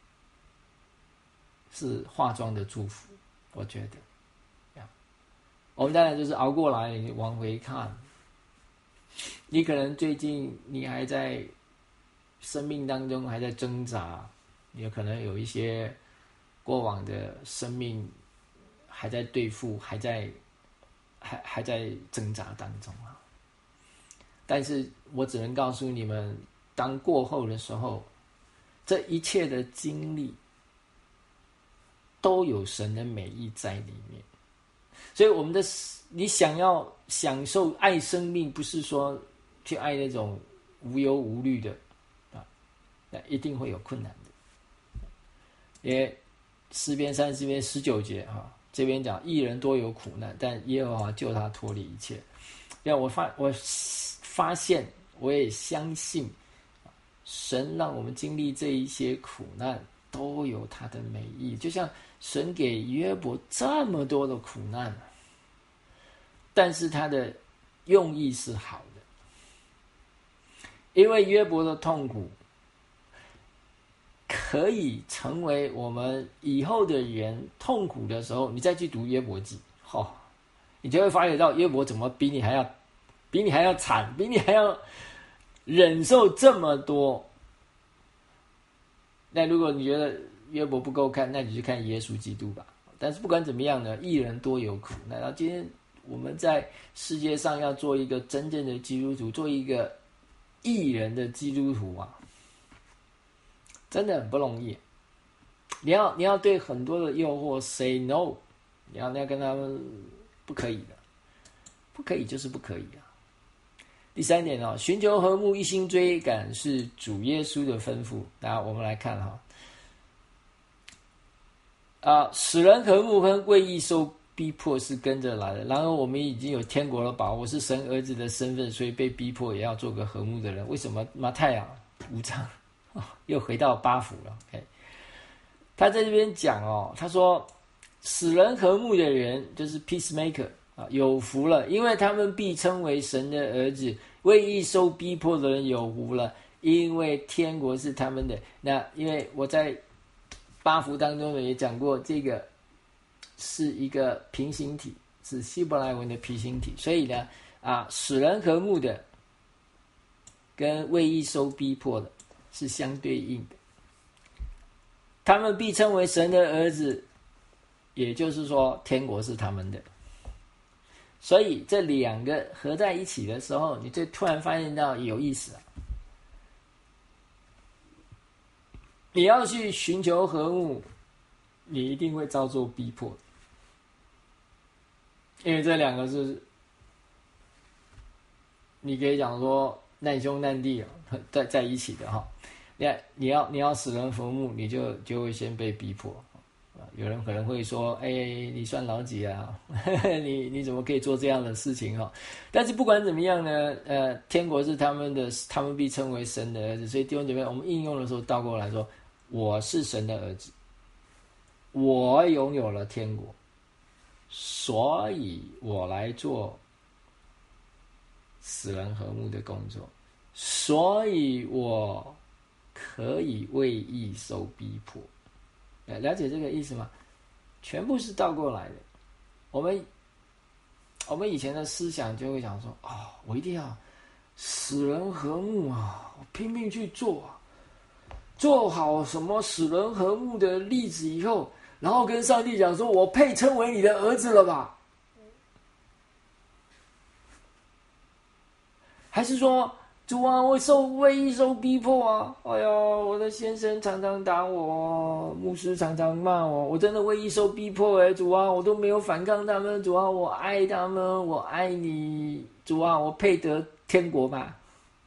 是化妆的祝福，我觉得，我们当然就是熬过来，往回看。你可能最近你还在生命当中还在挣扎，也可能有一些过往的生命还在对付，还在还还在挣扎当中啊。但是我只能告诉你们，当过后的时候，这一切的经历都有神的美意在里面，所以我们的你想要享受爱生命，不是说去爱那种无忧无虑的啊，那一定会有困难的。因为诗篇三十篇十九节哈，这边讲义人多有苦难，但耶和华救他脱离一切。因为我发我发现，我也相信，神让我们经历这一些苦难，都有他的美意，就像神给约伯这么多的苦难，但是他的用意是好的，因为约伯的痛苦可以成为我们以后的人痛苦的时候，你再去读约伯记，哦，你就会发觉到约伯怎么比你还要比你还要惨，比你还要忍受这么多。那如果你觉得约伯不够看，那你就看耶稣基督吧。但是不管怎么样呢，义人多有苦难。然后今天我们在世界上要做一个真正的基督徒，做一个义人的基督徒啊，真的很不容易。你要你要对很多的诱惑 say no， 你要你要跟他们不可以的，不可以就是不可以啊。第三点哦，寻求和睦，一心追赶是主耶稣的吩咐。那我们来看哈，啊，使人和睦跟为义受逼迫是跟着来的。然而我们已经有天国的把握，是神儿子的身份，所以被逼迫也要做个和睦的人。为什么马太啊五章、哦、又回到八福了？ OK， 他在这边讲哦，他说使人和睦的人就是 peacemaker。啊，有福了，因为他们必称为神的儿子；为义受逼迫的人有福了，因为天国是他们的。那因为我在八福当中呢也讲过，这个是一个平行体，是希伯来文的平行体，所以呢， 啊，使人和睦的跟为义受逼迫的是相对应的，他们必称为神的儿子，也就是说天国是他们的。所以这两个合在一起的时候，你就突然发现到有意思啊。你要去寻求和睦，你一定会遭受逼迫，因为这两个是，你可以讲说难兄难弟啊，在在一起的哈。你你要你要使人和睦，你就就会先被逼迫。有人可能会说：“哎，你算老几啊？你你怎么可以做这样的事情哈？”但是不管怎么样呢，呃，天国是他们的，他们必称为神的儿子。所以弟兄姐妹，我们应用的时候倒过来说：“我是神的儿子，我拥有了天国，所以我来做使人和睦的工作，所以我可以为义受逼迫。”了解这个意思吗？全部是倒过来的。我们我们以前的思想就会想说：“哦，我一定要使人和睦啊，我拼命去做啊，做好什么使人和睦的例子以后，然后跟上帝讲说，我配称为你的儿子了吧？”还是说，主啊，我受为义受逼迫啊！哎呀，我的先生常常打我，牧师常常骂我，我真的为义受逼迫哎！主啊，我都没有反抗他们，主啊，我爱他们，我爱你，主啊，我配得天国吧？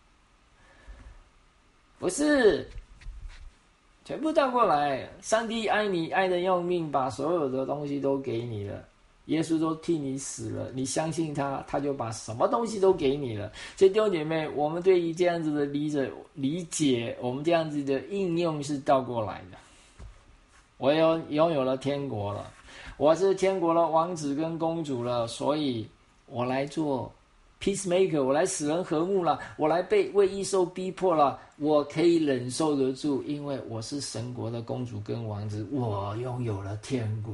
不是，全部倒过来，上帝爱你爱得要命，把所有的东西都给你了。耶稣都替你死了，你相信他，他就把什么东西都给你了。所以弟兄姐妹，我们对于这样子的理解，理解我们这样子的应用是倒过来的。我有拥有了天国了，我是天国的王子跟公主了，所以我来做 peacemaker， 我来使人和睦了，我来被为义受逼迫了，我可以忍受得住，因为我是神国的公主跟王子，我拥有了天国。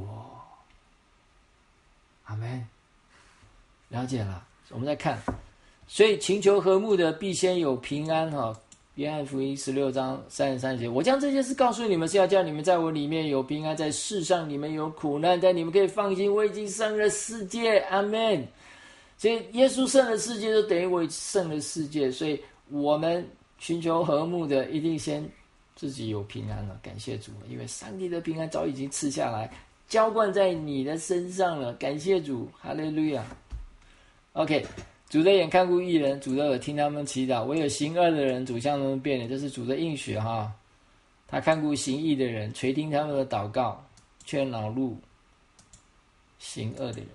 阿们，了解了。我们再看，所以寻求和睦的必先有平安哈。约翰福音十六章三十三节，我将这些事告诉你们，是要叫你们在我里面有平安，在世上你们有苦难，但你们可以放心，我已经胜了世界。阿们。所以耶稣胜了世界，就等于我胜了世界。所以我们寻求和睦的，一定先自己有平安了。感谢主，因为上帝的平安早已经赐下来。浇灌在你的身上了，感谢主，哈利路亚。OK， 主的眼看顾义人，主的耳听他们祈祷。唯有行恶的人，主向他们变脸，这是主的应许哈。他看顾行义的人，垂听他们的祷告，却恼怒行恶的人。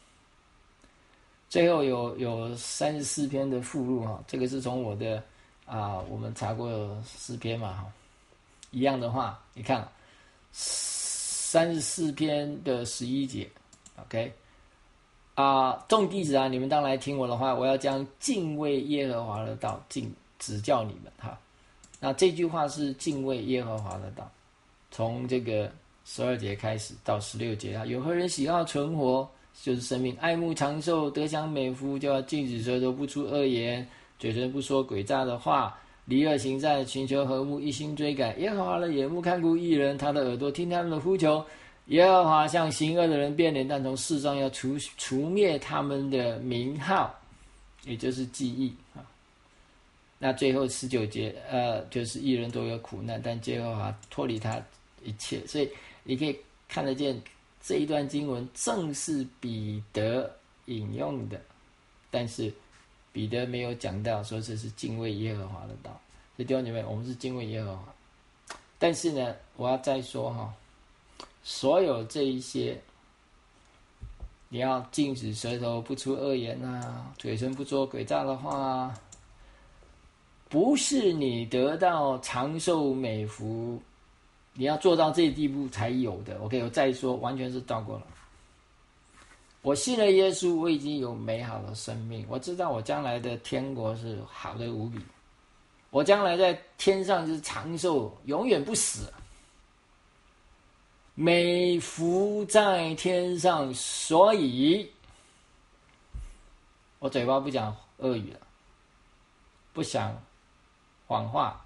最后有有三十四篇的附录哈，这个是从我的啊，我们查过诗篇嘛哈，一样的话，你看。三十四篇的十一节 ，OK， 啊、呃，众弟子啊，你们当来听我的话，我要将敬畏耶和华的道敬指教你们哈。那这句话是敬畏耶和华的道，从这个十二节开始到十六节啊，有何人喜好存活，就是生命，爱慕长寿，得享美福，就要禁止舌头不出恶言，嘴唇不说诡诈的话。离恶行善，寻求和睦，一心追赶耶和华的眼目看顾义人，他的耳朵听他们的呼求。耶和华向行恶的人变脸，但从世上要除除灭他们的名号，也就是记忆啊。那最后十九节，呃，就是义人都有苦难，但耶和华脱离他一切。所以你可以看得见这一段经文正是彼得引用的，但是彼得没有讲到说这是敬畏耶和华的道。所以弟兄姐妹，我们是敬畏耶和华，但是呢，我要再说哈，所有这一些，你要禁止舌头不出恶言啊，嘴唇不说诡诈的话啊，不是你得到长寿美福，你要做到这地步才有的。OK， 我再说，完全是倒过来。我信了耶稣，我已经有美好的生命，我知道我将来的天国是好的无比，我将来在天上是长寿，永远不死，美福在天上，所以我嘴巴不讲恶语了，不想谎话，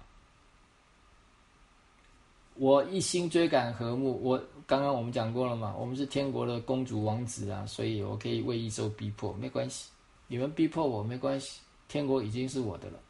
我一心追赶和睦。我刚刚我们讲过了嘛，我们是天国的公主王子啊，所以我可以为一受逼迫，没关系，你们逼迫我没关系，天国已经是我的了。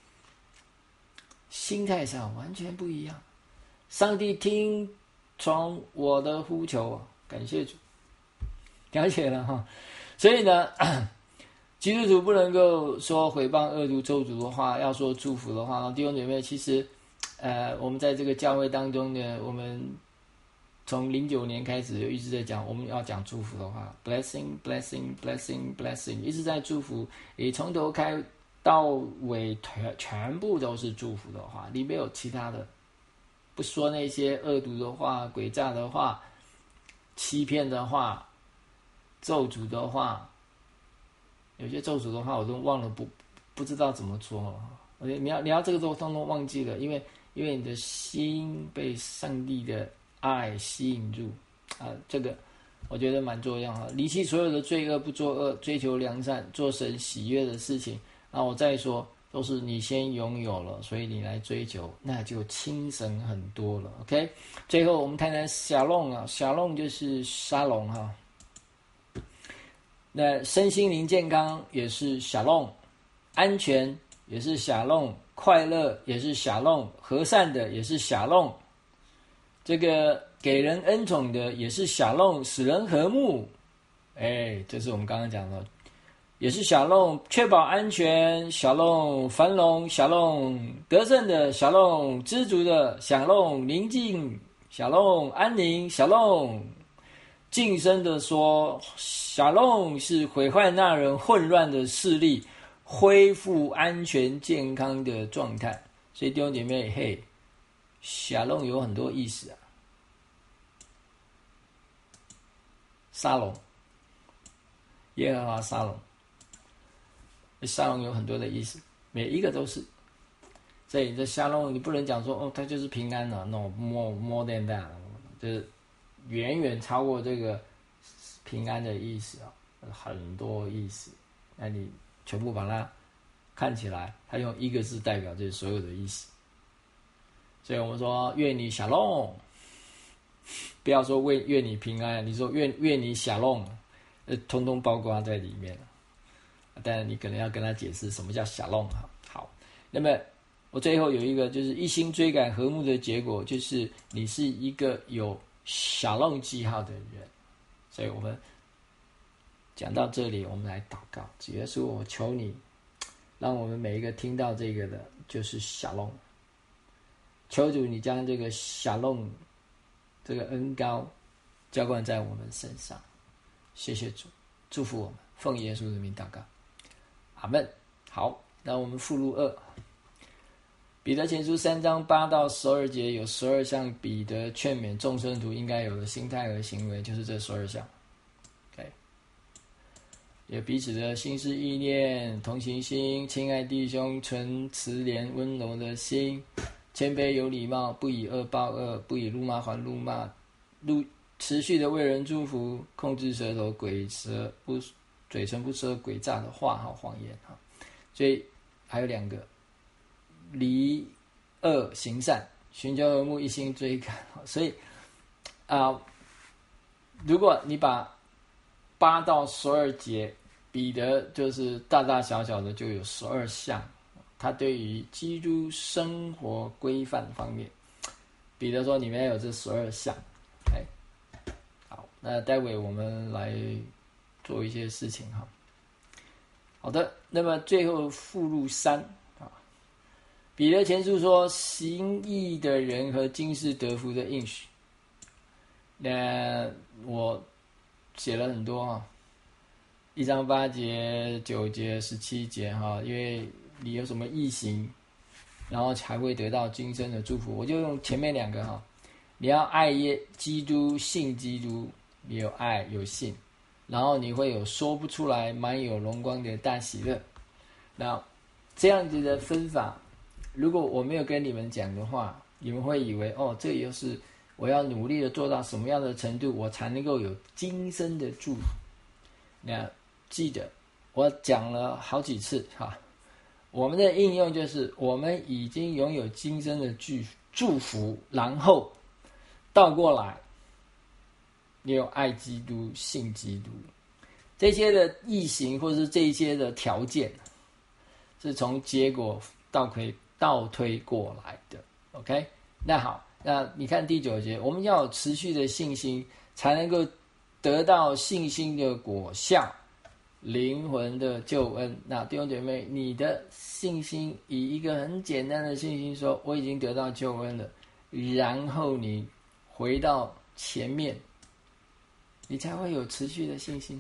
心态上完全不一样，上帝听从我的呼求，感谢主，了解了哈。所以呢，基督徒不能够说毁谤恶毒咒诅的话，要说祝福的话。弟兄姐妹，其实呃，我们在这个教会当中呢，我们从零九年开始就一直在讲，我们要讲祝福的话 ，blessing blessing blessing blessing， 一直在祝福，你从头开到尾全全部都是祝福的话，里面有其他的，不说那些恶毒的话、诡诈的话、欺骗的话、咒诅的话，有些咒诅的话我都忘了，不不知道怎么说了。你要你要这个都通通忘记了，因为因为你的心被上帝的爱吸引住啊，这个我觉得蛮重要的。离弃所有的罪恶，不作恶，追求良善，做神喜悦的事情。那我再说，都是你先拥有了，所以你来追求，那就轻省很多了。OK， 最后我们谈谈沙龙啊，沙龙就是沙龙哈。那身心灵健康也是沙龙，安全也是沙龙，快乐也是沙龙，和善的也是沙龙，这个给人恩宠的也是沙龙，使人和睦，哎，这是我们刚刚讲的。也是小龙，确保安全，小龙繁荣，小龙得胜的，小龙知足的，小龙宁静，小龙安宁，小龙晋升的说，小龙是毁坏那人混乱的势力，恢复安全健康的状态。所以弟兄姐妹，嘿，小龙有很多意思啊，沙龙，耶和华沙龙。沙龙有很多的意思，每一个都是。所以这沙龙你不能讲说哦，它就是平安了 ，no more more than that， 就是远远超过这个平安的意思啊，很多意思。那你全部把它看起来，它用一个字代表这所有的意思。所以我们说愿你沙龙，不要说愿愿你平安，你说愿愿你沙龙，呃，通通包括在里面了。当然你可能要跟他解释什么叫小龙哈。好，那么我最后有一个就是一心追赶和睦的结果，就是你是一个有小龙记号的人。所以我们讲到这里，我们来祷告，主耶稣，我求你让我们每一个听到这个的就是小龙，求主你将这个小龙这个恩膏浇灌在我们身上，谢谢主，祝福我们，奉耶稣的名祷告，阿们。好，那我们附录二，彼得前书三章八到十二节有十二项彼得劝勉众圣徒应该有的心态和行为，就是这十二项。OK， 有彼此的心思意念，同情心，亲爱弟兄，存慈怜温柔的心，谦卑有礼貌，不以恶报恶，不以辱骂还辱骂，持续的为人祝福，控制舌头，鬼舌不嘴唇不说诡诈的话和谎言哈。所以还有两个，离恶行善，寻求和睦，一心追赶。所以啊、呃，如果你把八到十二节，彼得就是大大小小的就有十二项，他对于基督生活规范方面，彼得说你们要有这十二项。哎，好，那待会我们来做一些事情哈。好的，那么最后附录三啊，彼得前书说行义的人和今世得福的应许。那我写了很多哈，一章八节、九节、十七节哈，因为你有什么义行，然后才会得到今生的祝福。我就用前面两个哈，你要爱耶基督，信基督，你有爱有信。然后你会有说不出来满有荣光的大喜乐。那这样子的分法，如果我没有跟你们讲的话，你们会以为哦，这又是我要努力的做到什么样的程度，我才能够有今生的祝福。那记得我讲了好几次哈，我们的应用就是我们已经拥有今生的祝福，然后倒过来，你有爱基督、信基督，这些的义行或是这一些的条件，是从结果倒推倒推过来的。OK， 那好，那你看第九节，我们要有持续的信心，才能够得到信心的果效。灵魂的救恩。那弟兄姐妹，你的信心以一个很简单的信心说我已经得到救恩了，然后你回到前面，你才会有持续的信心。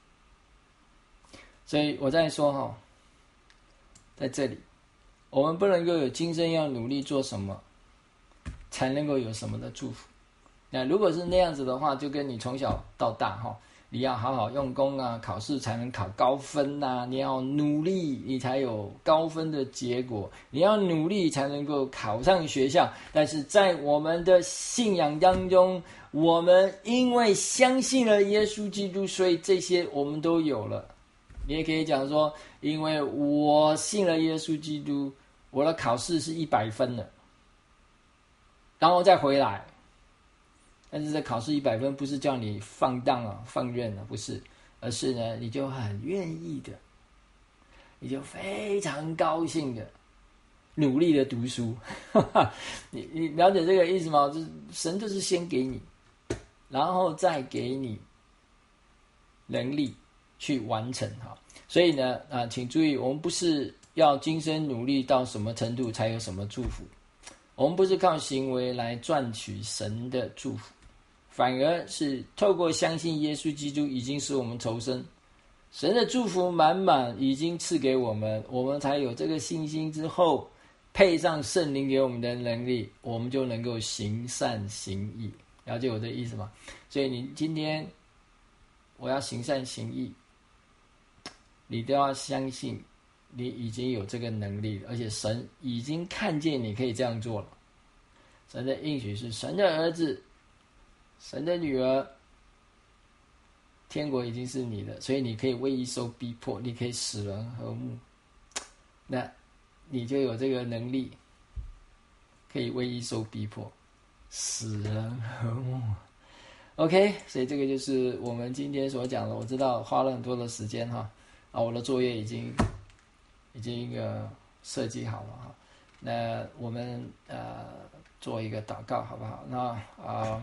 所以我再说哈，在这里我们不能够有今生要努力做什么才能够有什么的祝福。那如果是那样子的话，就跟你从小到大哈，你要好好用功啊，考试才能考高分啊，你要努力你才有高分的结果，你要努力才能够考上学校。但是在我们的信仰当中，我们因为相信了耶稣基督，所以这些我们都有了。你也可以讲说，因为我信了耶稣基督，我的考试是一百分的，然后再回来。但是这考试一百分不是叫你放荡啊、放任啊，不是，而是呢，你就很愿意的，你就非常高兴的，努力的读书。你你了解这个意思吗？就是神就是先给你，然后再给你能力去完成哈。所以呢，啊，请注意，我们不是要今生努力到什么程度才有什么祝福，我们不是靠行为来赚取神的祝福。反而是透过相信耶稣基督已经使我们重生，神的祝福满满已经赐给我们，我们才有这个信心，之后配上圣灵给我们的能力，我们就能够行善行义。了解我的意思吗？所以你今天我要行善行义，你都要相信你已经有这个能力了，而且神已经看见你可以这样做了。神的应许是神的儿子，神的女儿，天国已经是你的，所以你可以为义受逼迫，你可以使人和睦，那你就有这个能力，可以为义受逼迫，使人和睦。OK， 所以这个就是我们今天所讲的。我知道花了很多的时间哈，啊，我的作业已经已经呃设计好了哈。那我们呃做一个祷告好不好？那啊。呃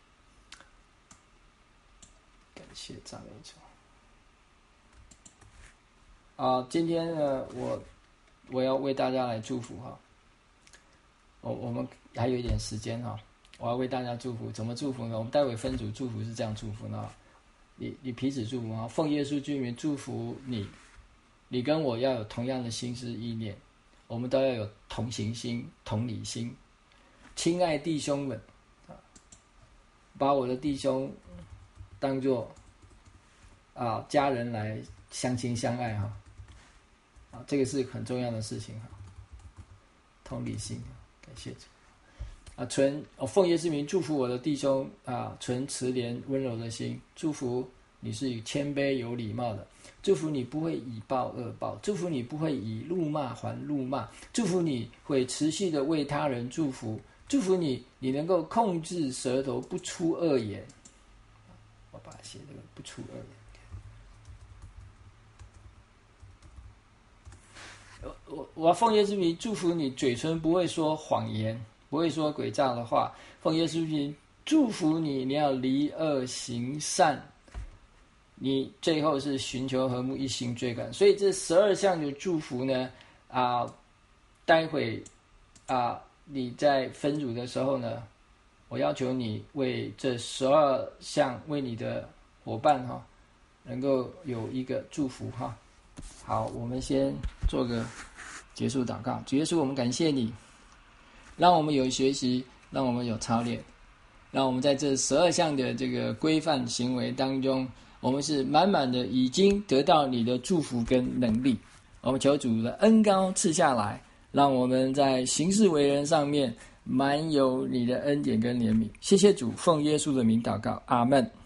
感谢赞美主啊！今天呢，我我要为大家来祝福哈。我我们还有一点时间哈，我要为大家祝福。怎么祝福呢？我们待会分组祝福是这样祝福呢：你你彼此祝福啊，奉耶稣基督名祝福你，你跟我要有同样的心思意念，我们都要有同情心、同理心。亲爱弟兄们，把我的弟兄当作啊家人来相亲相爱哈，啊这个是很重要的事情哈。同理心，感谢主啊，存哦奉耶稣名祝福我的弟兄啊，存慈怜温柔的心，祝福你是谦卑有礼貌的，祝福你不会以暴恶报，祝福你不会以怒骂还怒骂，祝福你会持续的为他人祝福，祝福你你能够控制舌头不出恶言。我把它写这个不出恶言。我我要奉耶稣名祝福你，嘴唇不会说谎言，不会说诡诈的话。奉耶稣名祝福你，你要离恶行善，你最后是寻求和睦，一心追赶。所以这十二项的祝福呢，啊，待会啊你在分组的时候呢，我要求你为这十二项为你的伙伴哈，能够有一个祝福哈。好，我们先做个结束祷告。主耶稣，我们感谢你，让我们有学习，让我们有操练，让我们在这十二项的这个规范行为当中，我们是满满的已经得到你的祝福跟能力。我们求主的恩膏赐下来，让我们在行事为人上面满有你的恩典跟怜悯。谢谢主，奉耶稣的名祷告，阿们。